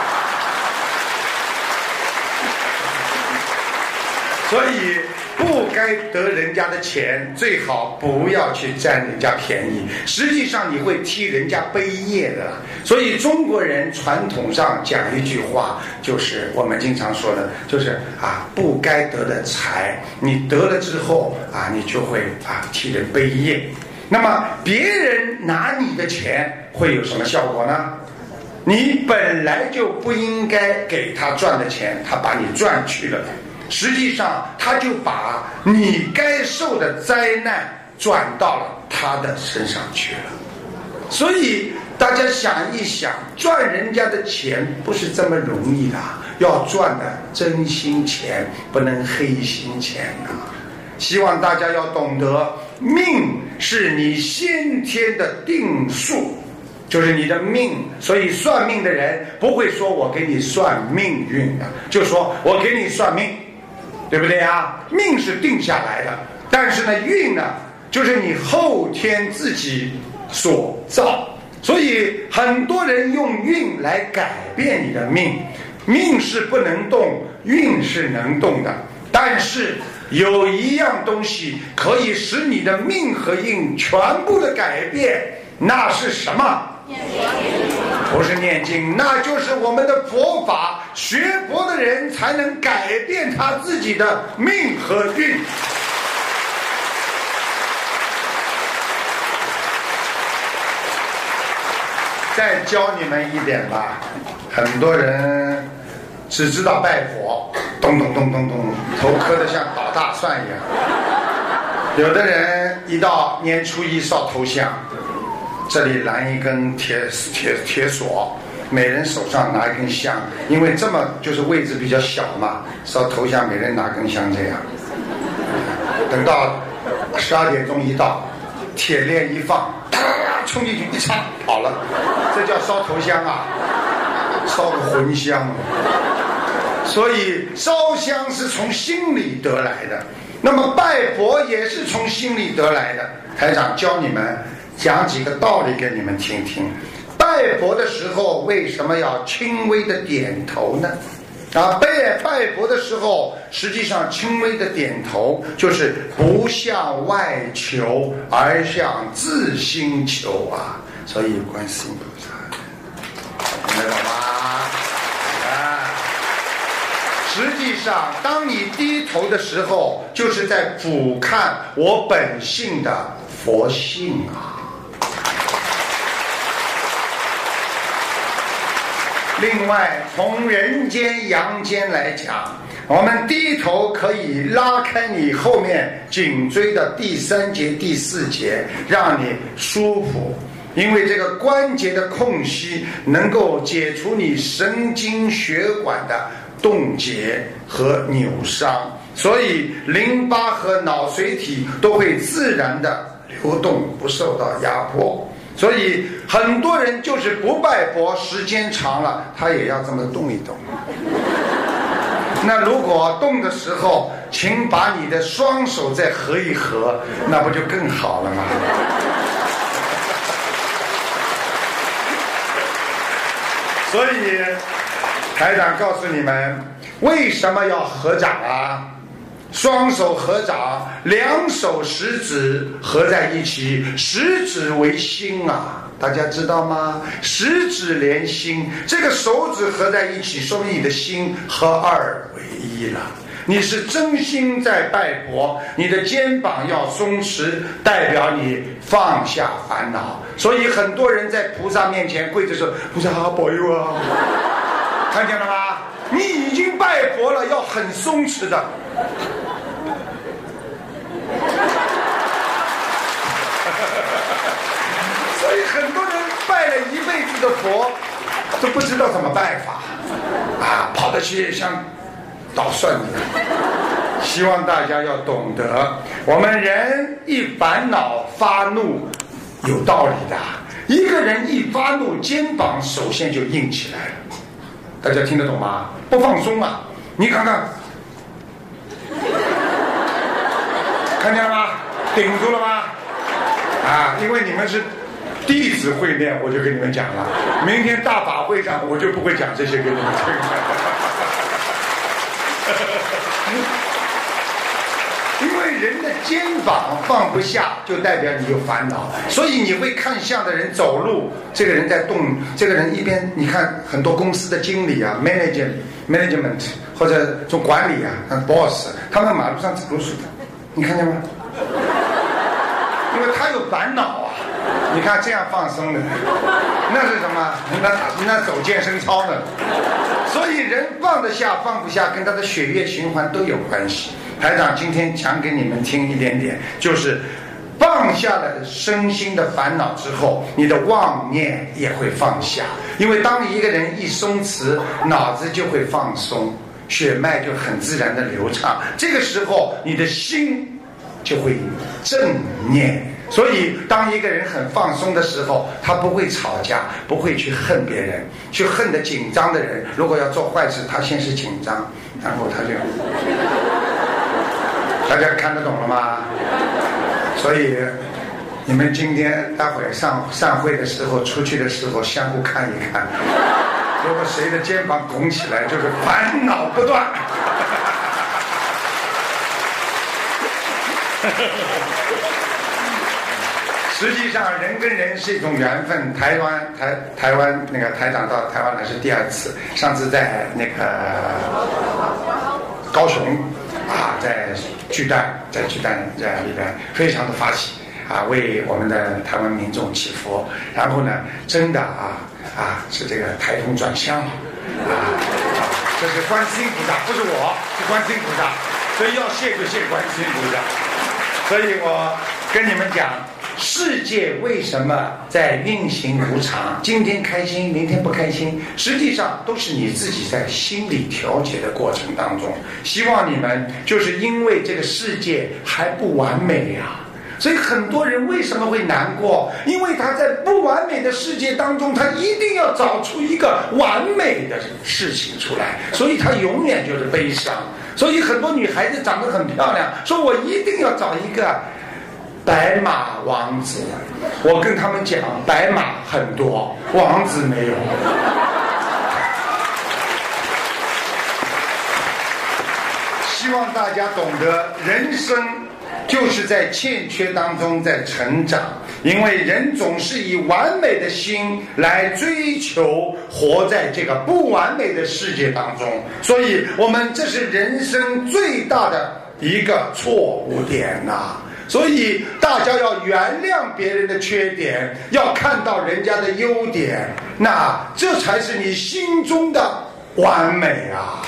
所以不该得人家的钱，最好不要去占人家便宜，实际上你会替人家背业的。所以中国人传统上讲一句话，就是我们经常说的，就是不该得的财，你得了之后你就会替人背业。那么别人拿你的钱会有什么效果呢？你本来就不应该给他赚的钱，他把你赚去了，实际上他就把你该受的灾难转到了他的身上去了。所以大家想一想，赚人家的钱不是这么容易的，要赚的真心钱，不能黑心钱希望大家要懂得，命是你先天的定数，就是你的命。所以算命的人不会说我给你算命运的，就说我给你算命，对不对命是定下来的，但是呢，运呢，就是你后天自己所造。所以很多人用运来改变你的命，命是不能动，运是能动的。但是有一样东西可以使你的命和运全部的改变，那是什么？不是念经，那就是我们的佛法。学佛的人才能改变他自己的命和运。再教你们一点吧，很多人只知道拜佛，咚咚咚咚咚，头磕得像捣大蒜一样。有的人一到年初一烧头香，这里拦一根铁锁，每人手上拿一根香，因为这么就是位置比较小嘛，烧头香每人拿根香这样。等到12点钟一到，铁链一放，冲进去一插跑了，这叫烧头香烧个魂香。所以烧香是从心里得来的，那么拜佛也是从心里得来的。台长教你们讲几个道理给你们听听。拜佛的时候为什么要轻微的点头呢？拜佛的时候实际上轻微的点头就是不向外求，而向自心求所以观世音菩萨，明白了吗？实际上当你低头的时候，就是在俯瞰我本性的佛性另外从人间阳间来讲，我们低头可以拉开你后面颈椎的第3节第4节，让你舒服，因为这个关节的空隙能够解除你神经血管的冻结和扭伤，所以淋巴和脑髓体都会自然的流动，不受到压迫。所以很多人就是不拜佛，时间长了他也要这么动一动。那如果动的时候请把你的双手再合一合，那不就更好了吗？所以台长告诉你们为什么要合掌双手合掌，2手食指合在一起，食指为心大家知道吗？食指连心，这个手指合在一起，说明你的心合二为一了。你是真心在拜佛，你的肩膀要松弛，代表你放下烦恼。所以很多人在菩萨面前跪着说：“菩萨保佑看见了吗？你已经拜佛了，要很松弛的。所以很多人拜了一辈子的佛，都不知道怎么拜法跑得去像捣蒜一样。希望大家要懂得，我们人一烦恼发怒有道理的。一个人一发怒，肩膀首先就硬起来了。大家听得懂吗？不放松你看看，看见了吗？顶住了吗？因为你们是弟子会面，我就跟你们讲了。明天大法会上我就不会讲这些给你们听了。因为人的肩膀放不下，就代表你有烦恼。所以你会看相的人走路，这个人在动，这个人一边，你看很多公司的经理啊 management 或者做管理啊 boss， 他们马路上走路是的，你看见吗？因为他有烦恼啊。你看这样放松的，那是什么？那走健身操的。所以人放得下放不下，跟他的血液循环都有关系。台长今天讲给你们听一点点，就是放下了身心的烦恼之后，你的妄念也会放下。因为当一个人一松弛，脑子就会放松，血脉就很自然的流畅，这个时候你的心就会正念。所以当一个人很放松的时候，他不会吵架，不会去恨别人，去恨的紧张的人，如果要做坏事，他先是紧张，然后他就大家看得懂了吗？所以你们今天待会儿散会的时候，出去的时候相互看一看，如果谁的肩膀拱起来，就是烦恼不断。实际上人跟人是一种缘分。台湾那个台长到台湾来是第二次，上次在那个高雄啊，在巨蛋在里边非常的发起啊，为我们的台湾民众祈福。然后呢，真的是这个台风转向了这是观世音菩萨，不是我，是观世音菩萨，所以要谢就谢观世音菩萨。所以我跟你们讲，世界为什么在运行无常？今天开心，明天不开心，实际上都是你自己在心理调节的过程当中。希望你们就是因为这个世界还不完美呀，所以很多人为什么会难过？因为他在不完美的世界当中，他一定要找出一个完美的事情出来，所以他永远就是悲伤。所以很多女孩子长得很漂亮，说我一定要找一个白马王子。我跟他们讲，白马很多，王子没有。希望大家懂得，人生就是在欠缺当中在成长，因为人总是以完美的心来追求活在这个不完美的世界当中，所以我们这是人生最大的一个错误点呐。所以大家要原谅别人的缺点，要看到人家的优点，那这才是你心中的完美啊。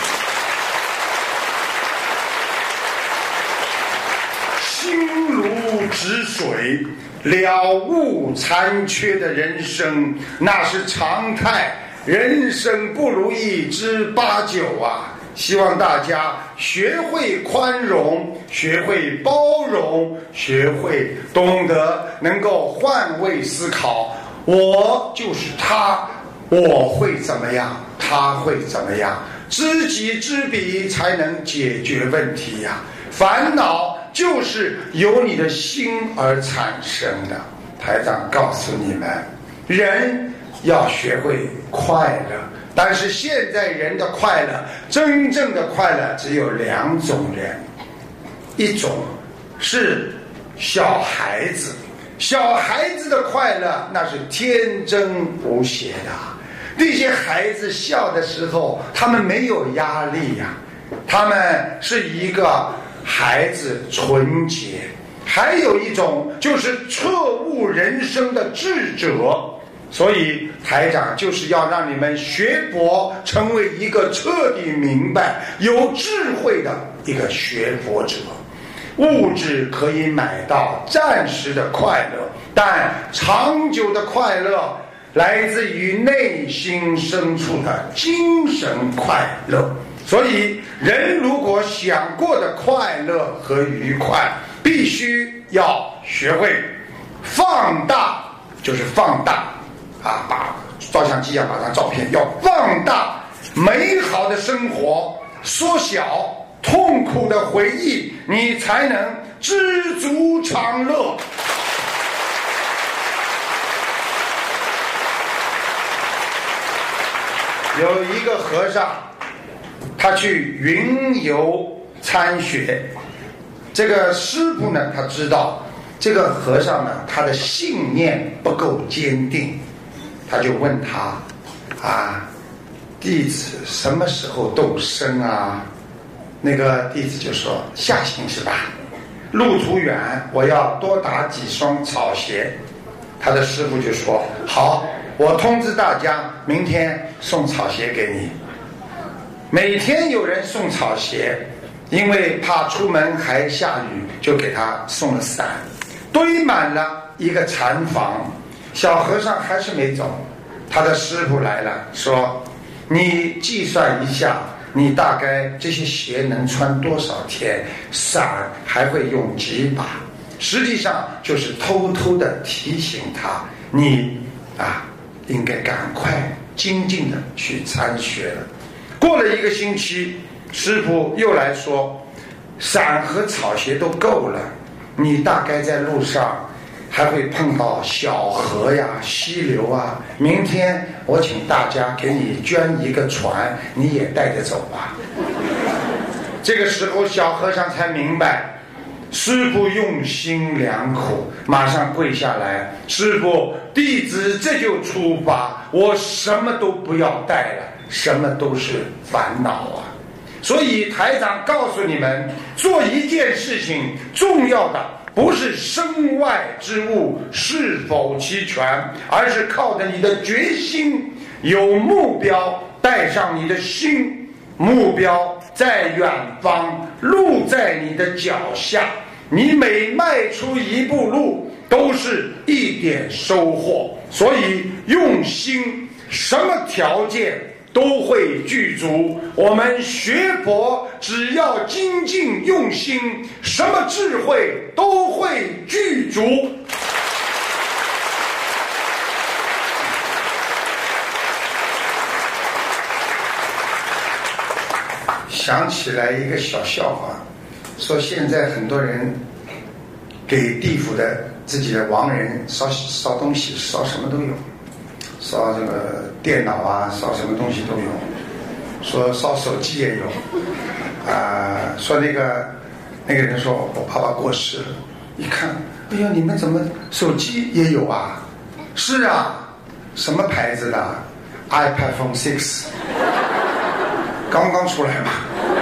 心如止水，了悟残缺的人生，那是常态，人生不如意之八九啊。希望大家学会宽容，学会包容，学会懂得能够换位思考。我就是他，我会怎么样，他会怎么样，知己知彼才能解决问题呀。烦恼就是由你的心而产生的。台长告诉你们，人要学会快乐，但是现在人的快乐，真正的快乐只有两种人，一种是小孩子，小孩子的快乐那是天真无邪的，那些孩子笑的时候，他们没有压力呀，他们是一个孩子纯洁。还有一种就是彻悟人生的智者。所以台长就是要让你们学佛，成为一个彻底明白有智慧的一个学佛者。物质可以买到暂时的快乐，但长久的快乐来自于内心深处的精神快乐。所以人如果想过的快乐和愉快，必须要学会放大，就是放大把照相机把张照片要放大，美好的生活缩小痛苦的回忆，你才能知足常乐。有一个和尚，他去云游参学， 这个师父呢，他知道这个和尚呢，他的信念不够坚定，他就问他啊，弟子什么时候动身啊？那个弟子就说下行是吧？路途远，我要多打几双草鞋。他的师父就说好，我通知大家明天送草鞋给你。每天有人送草鞋，因为怕出门还下雨，就给他送了伞，堆满了一个禅房。小和尚还是没走，他的师父来了，说你计算一下，你大概这些鞋能穿多少天，伞还会用几把。实际上就是偷偷的提醒他，你应该赶快精进的去参学了。过了1个星期，师父又来说，伞和草鞋都够了，你大概在路上还会碰到小河呀、溪流啊，明天我请大家给你捐一个船，你也带着走吧。这个时候小和尚才明白师父用心良苦，马上跪下来，师父，弟子这就出发，我什么都不要带了，什么都是烦恼啊。所以台长告诉你们，做一件事情重要的不是身外之物是否齐全，而是靠着你的决心，有目标，带上你的心，目标在远方，路在你的脚下，你每迈出一步路都是一点收获。所以用心，什么条件都会具足。我们学佛只要精进用心，什么智慧都会具足。想起来一个小笑话，说现在很多人给地府的自己的亡人烧东西，烧什么都有，烧这个电脑啊，烧什么东西都有，说烧手机也有说那个人说我爸爸过世了，一看，哎呀，你们怎么手机也有啊？是啊，什么牌子的 iPhone 6刚刚出来嘛。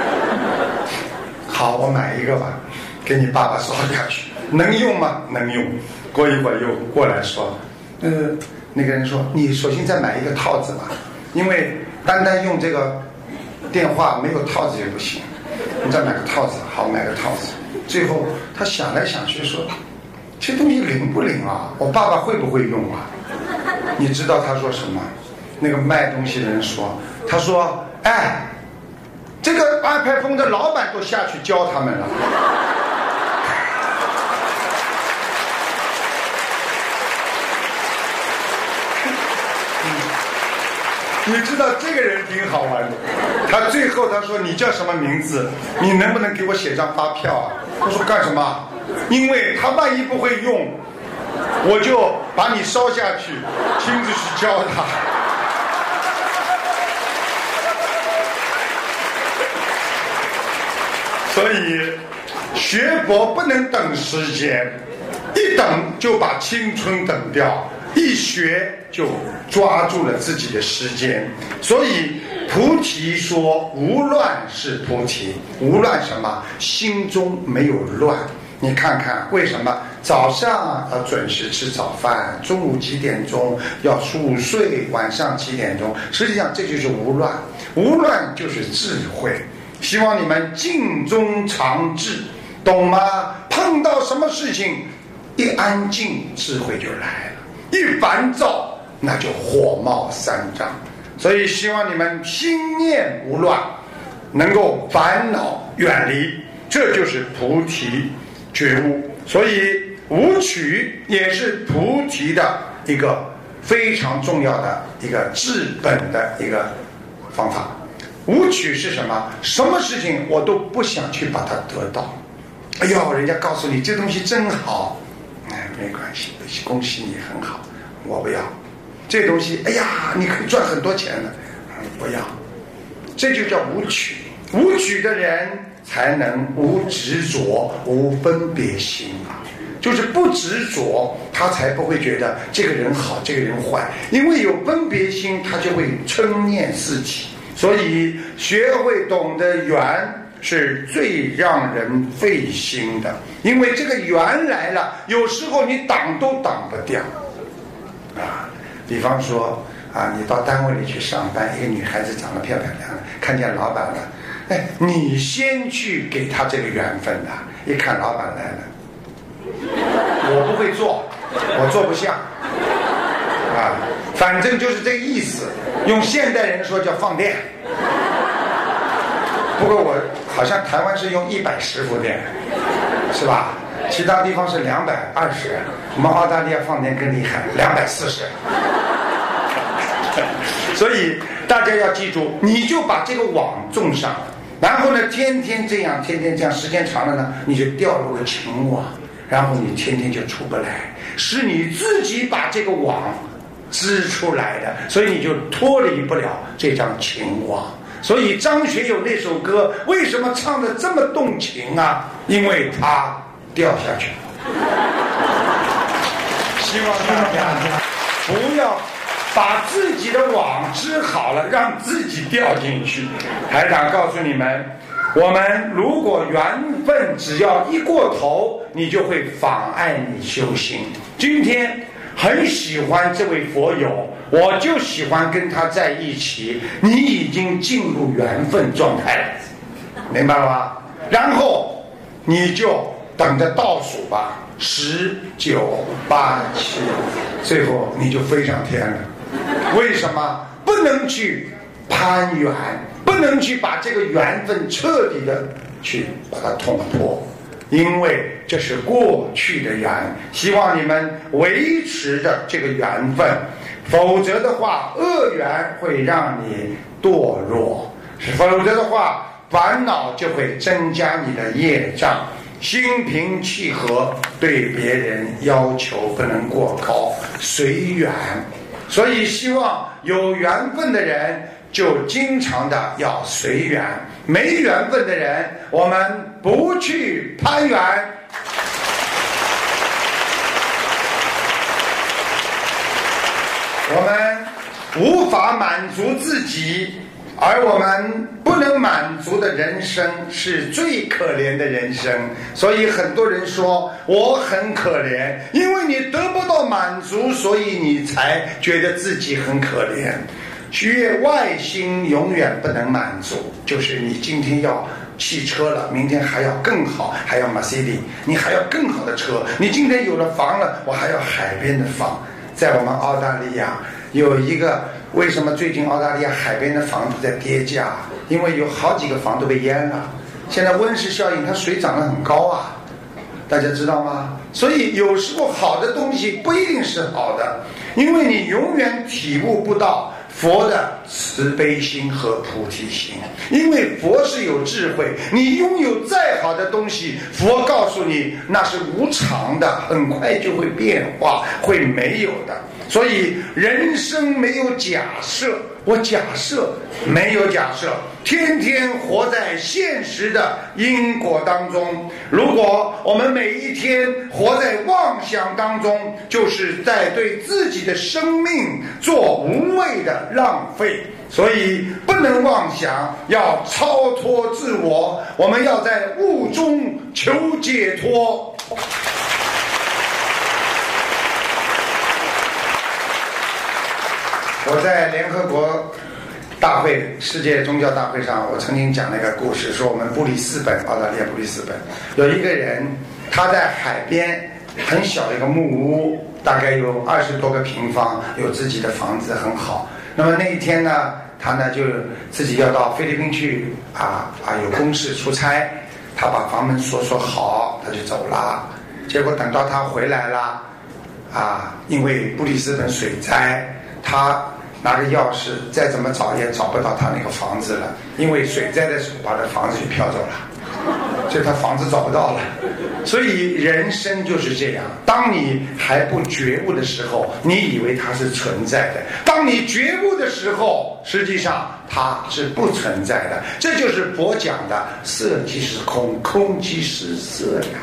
好，我买一个吧，给你爸爸烧下去，能用吗？能用。过一会儿又过来说，那个人说，你索性再买一个套子吧，因为单单用这个电话没有套子也不行，你再买个套子。好，买个套子。最后他想来想去说，这东西灵不灵啊？我爸爸会不会用啊？你知道他说什么？那个卖东西的人说，他说，哎，这个iPhone的老板都下去教他们了。你知道这个人挺好玩的，他最后他说，你叫什么名字？你能不能给我写张发票啊？他说干什么？因为他万一不会用，我就把你烧下去，亲自去教他。所以学佛不能等时间，一等就把青春等掉，一学就抓住了自己的时间。所以菩提说无乱是菩提，无乱什么？心中没有乱。你看看为什么早上要准时吃早饭，中午几点钟要午睡，晚上几点钟？实际上这就是无乱，无乱就是智慧。希望你们静中常智，懂吗？碰到什么事情一安静，智慧就来了，一烦躁那就火冒三丈。所以希望你们心念无乱，能够烦恼远离，这就是菩提觉悟。所以舞曲也是菩提的一个非常重要的一个治本的一个方法。舞曲是什么？什么事情我都不想去把它得到。哎呦，人家告诉你这东西真好，没关系，恭喜你很好，我不要。这东西，哎呀，你可以赚很多钱的，不要。这就叫舞曲。 无取的人才能无执着、无分别心，就是不执着，他才不会觉得这个人好，这个人坏。因为有分别心，他就会嗔念四起。所以学会懂得缘是最让人费心的，因为这个缘来了，有时候你挡都挡不掉啊。比方说啊，你到单位里去上班，一个女孩子长得漂漂亮亮，看见老板了，哎，你先去给她这个缘分的。一看老板来了，我不会做，我做不像啊，反正就是这个意思。用现代人说叫放电。不过我好像台湾是用110伏电，是吧？其他地方是220，我们澳大利亚放电更厉害，240。所以大家要记住，你就把这个网种上，然后呢，天天这样，时间长了呢，你就掉入了情网，然后你天天就出不来，是你自己把这个网织出来的，所以你就脱离不了这张情网。所以张学友那首歌为什么唱得这么动情啊？因为他掉下去了。希望大家不要把自己的网织好了，让自己掉进去。台长告诉你们，我们如果缘分只要一过头，你就会妨碍你修行。今天很喜欢这位佛友，我就喜欢跟他在一起，你已经进入缘分状态了，明白了吧？然后你就等着倒数吧，10、9、8、7，最后你就飞上天了。为什么？不能去攀缘，不能去把这个缘分彻底的去把它捅破，因为这是过去的缘，希望你们维持着这个缘分，否则的话恶缘会让你堕落，否则的话烦恼就会增加你的业障。心平气和，对别人要求不能过高，随缘。所以希望有缘分的人就经常的要随缘，没缘分的人我们不去攀缘。我们无法满足自己，而我们不能满足的人生是最可怜的人生。所以很多人说我很可怜，因为你得不到满足，所以你才觉得自己很可怜。越外心永远不能满足，就是你今天要汽车了，明天还要更好，还要 Mercedes， 你还要更好的车。你今天有了房了，我还要海边的房。在我们澳大利亚有一个，为什么最近澳大利亚海边的房子在跌价？因为有好几个房都被淹了。现在温室效应，它水涨得很高啊，大家知道吗？所以有时候好的东西不一定是好的，因为你永远体悟不到佛的慈悲心和菩提心。因为佛是有智慧，你拥有再好的东西，佛告诉你那是无常的，很快就会变化，会没有的。所以人生没有假设，我假设没有假设，天天活在现实的因果当中。如果我们每一天活在妄想当中，就是在对自己的生命做无谓的浪费。所以不能妄想，要超脱自我，我们要在悟中求解脱。我在联合国大会世界宗教大会上，我曾经讲了一个故事，说我们布里斯本，澳大利亚布里斯本有一个人，他在海边很小的一个木屋，大概有20多个平方，有自己的房子，很好。那么那一天呢，他呢就自己要到菲律宾去有公事出差，他把房门锁好，他就走了。结果等到他回来了因为布里斯本水灾，他拿着钥匙再怎么找也找不到他那个房子了，因为水灾的时候把这房子就飘走了。 所以他房子找不到了。所以人生就是这样，当你还不觉悟的时候，你以为它是存在的；当你觉悟的时候，实际上它是不存在的。这就是佛讲的色即是空，空即是色呀。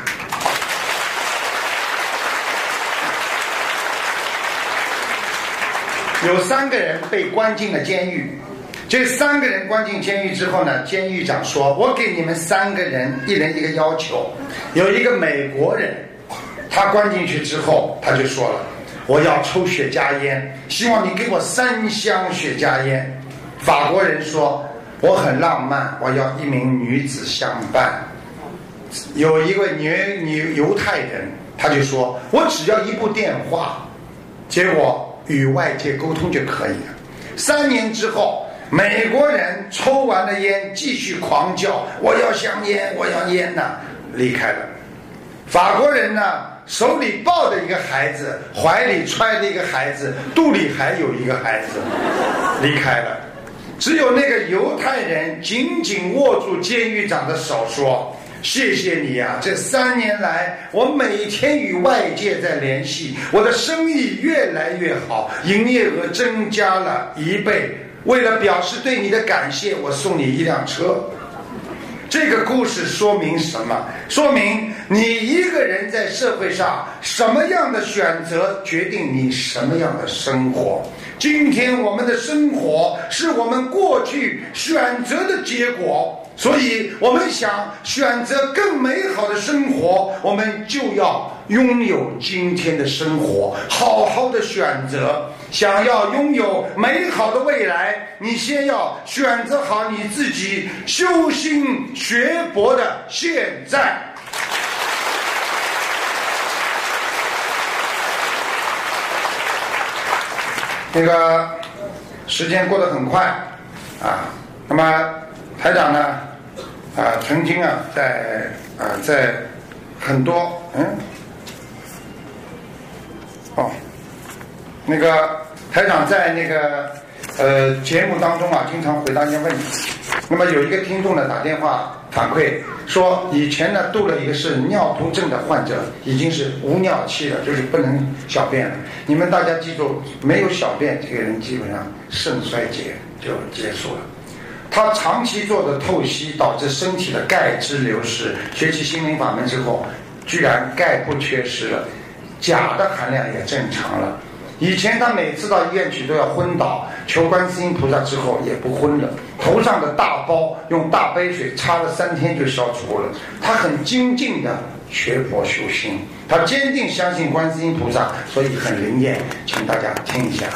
有3个人被关进了监狱，这3个人关进监狱之后呢，监狱长说，我给你们3个人一人一个要求。有一个美国人，他关进去之后他就说了，我要抽雪茄烟，希望你给我3箱雪茄烟。法国人说，我很浪漫，我要1名女子相伴。有一位犹太人，他就说，我只要1部电话，结果与外界沟通就可以了。3年之后，美国人抽完了烟继续狂叫，我要香烟，我要烟呐，离开了。法国人呢，手里抱着一个孩子，怀里揣着一个孩子，肚里还有一个孩子，离开了。只有那个犹太人紧紧握住监狱长的手说，谢谢你啊，这3年来我每天与外界在联系，我的生意越来越好，营业额增加了1倍，为了表示对你的感谢，我送你1辆车。这个故事说明什么？说明你一个人在社会上什么样的选择，决定你什么样的生活。今天我们的生活是我们过去选择的结果，所以我们想选择更美好的生活，我们就要拥有今天的生活，好好的选择。想要拥有美好的未来，你先要选择好你自己修心学佛的现在。这个时间过得很快啊，那么台长呢曾经在很多那个台长在那个节目当中经常回答一些问题。那么有一个听众呢打电话反馈说，以前呢度了一个是尿毒症的患者，已经是无尿期了，就是不能小便了。你们大家记住，没有小便，这个人基本上肾衰竭就结束了。他长期做的透析导致身体的钙质流失，学习心灵法门之后，居然钙不缺失了，钾的含量也正常了。以前他每次到医院去都要昏倒，求观世音菩萨之后也不昏了，头上的大包用大杯水擦了3天就消除了。他很精进的学佛修心，他坚定相信观世音菩萨，所以很灵验，请大家听一下。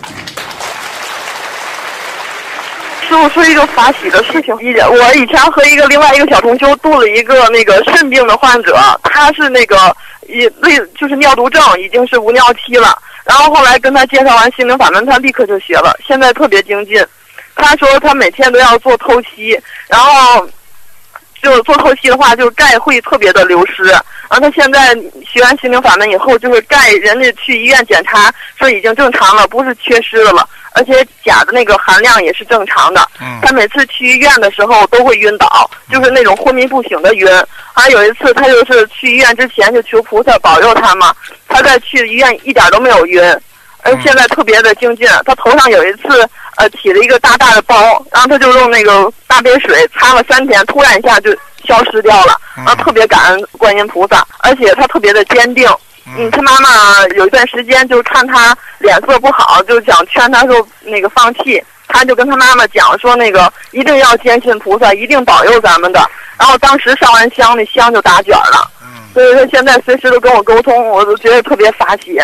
师傅说一个法喜的事情，我以前和另外一个小同修度了一个那个肾病的患者，他是就是尿毒症，已经是无尿期了。然后后来跟他介绍完心灵法门，他立刻就学了，现在特别精进。他说他每天都要做透析，然后就做透析的话，就钙会特别的流失。然后他现在学完心灵法门以后，就是钙人家去医院检查说已经正常了，不是缺失的了，而且钾的那个含量也是正常的。他每次去医院的时候都会晕倒，就是那种昏迷不醒的晕。还有一次他就是去医院之前就求菩萨保佑他嘛，他在去医院一点都没有晕，而现在特别的精进。他头上有一次起了一个大大的包，然后他就用那个大杯水擦了3天，突然一下就消失掉了。然后特别感恩观音菩萨，而且他特别的坚定。他妈妈有一段时间就看他脸色不好，就想劝他说那个放弃，他就跟他妈妈讲说那个一定要坚信菩萨，一定保佑咱们的。然后当时上完香，那香就打卷了。所以他现在随时都跟我沟通，我都觉得特别法喜。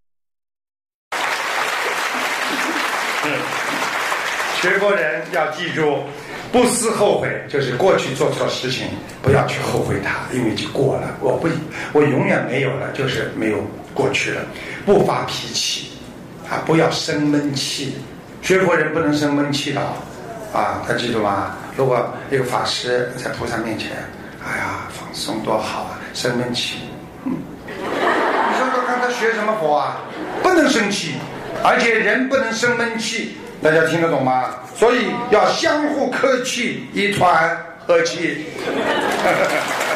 学佛人要记住，不思后悔，就是过去做错事情，不要去后悔它，因为就过了。我永远没有了，就是没有过去了。不发脾气不要生闷气。学佛人不能生闷气的他记住吗？如果一个法师在菩萨面前，放松多好生闷气，你说说看他学什么佛不能生气，而且人不能生闷气，大家听得懂吗？所以要相互客气，一团和气。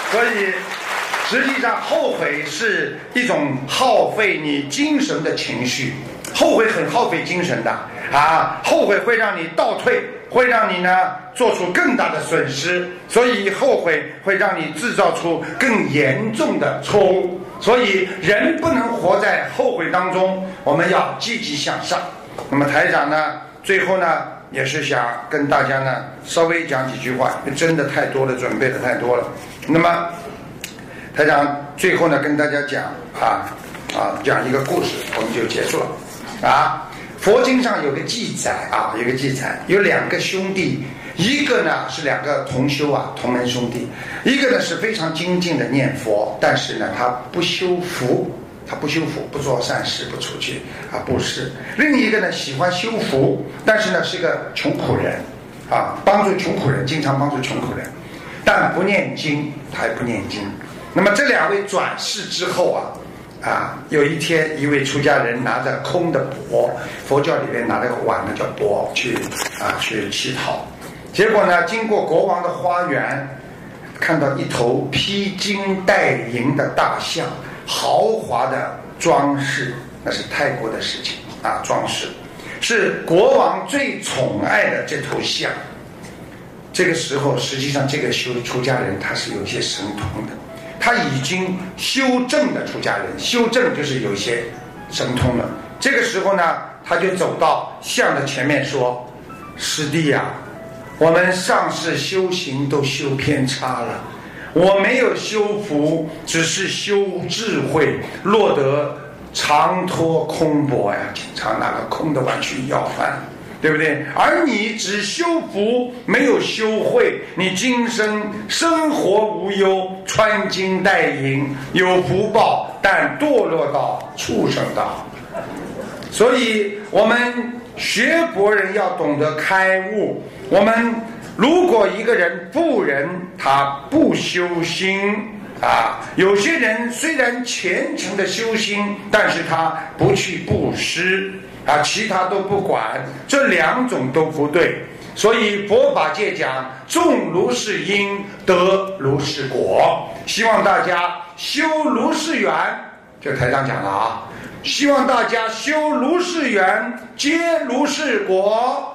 所以实际上后悔是一种耗费你精神的情绪，后悔很耗费精神的啊，后悔会让你倒退，会让你呢做出更大的损失，所以后悔会让你制造出更严重的错误。所以人不能活在后悔当中，我们要积极向上。那么台长呢最后呢也是想跟大家呢稍微讲几句话，真的太多了，准备的太多了。那么台长最后呢跟大家讲讲一个故事，我们就结束了啊。佛经上有个记载啊，有个记载，有两个兄弟，一个呢是两个同修啊，同门兄弟，一个呢是非常精进的念佛，但是呢他不修福，不做善事，不出去布施。另一个呢喜欢修福，但是呢是个穷苦人啊，帮助穷苦人，经常帮助穷苦人，但不念经，他还不念经。那么这两位转世之后有一天一位出家人拿着空的钵，佛教里面拿了个碗呢叫钵，去乞讨。结果呢经过国王的花园，看到一头披金戴银的大象，豪华的装饰，那是泰国的事情装饰是国王最宠爱的这头象。这个时候实际上这个出家人他是有些神通的，他已经修正的出家人，修正就是有些神通了。这个时候呢他就走到象的前面说，师弟啊，我们上世修行都修偏差了，我没有修福，只是修智慧，落得常托空钵呀，经常拿个空的碗去要饭，对不对？而你只修福，没有修慧，你今生生活无忧，穿金戴银，有福报，但堕落到畜生道。所以我们学佛人要懂得开悟。我们如果一个人富人他不修心有些人虽然虔诚的修心，但是他不去布施其他都不管，这两种都不对。所以佛法界讲种如是因，得如是果。希望大家修如是缘，这台上讲了希望大家修如是缘，皆如是果。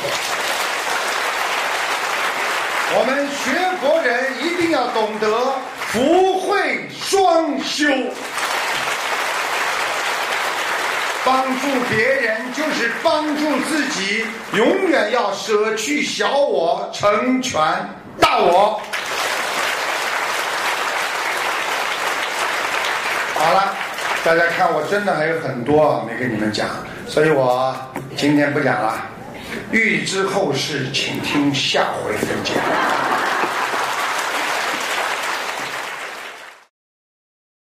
我们学佛人一定要懂得福慧双修，帮助别人就是帮助自己，永远要舍去小我，成全大我。好了，大家看我真的还有很多没跟你们讲，所以我今天不讲了。欲知后事，请听下回分解。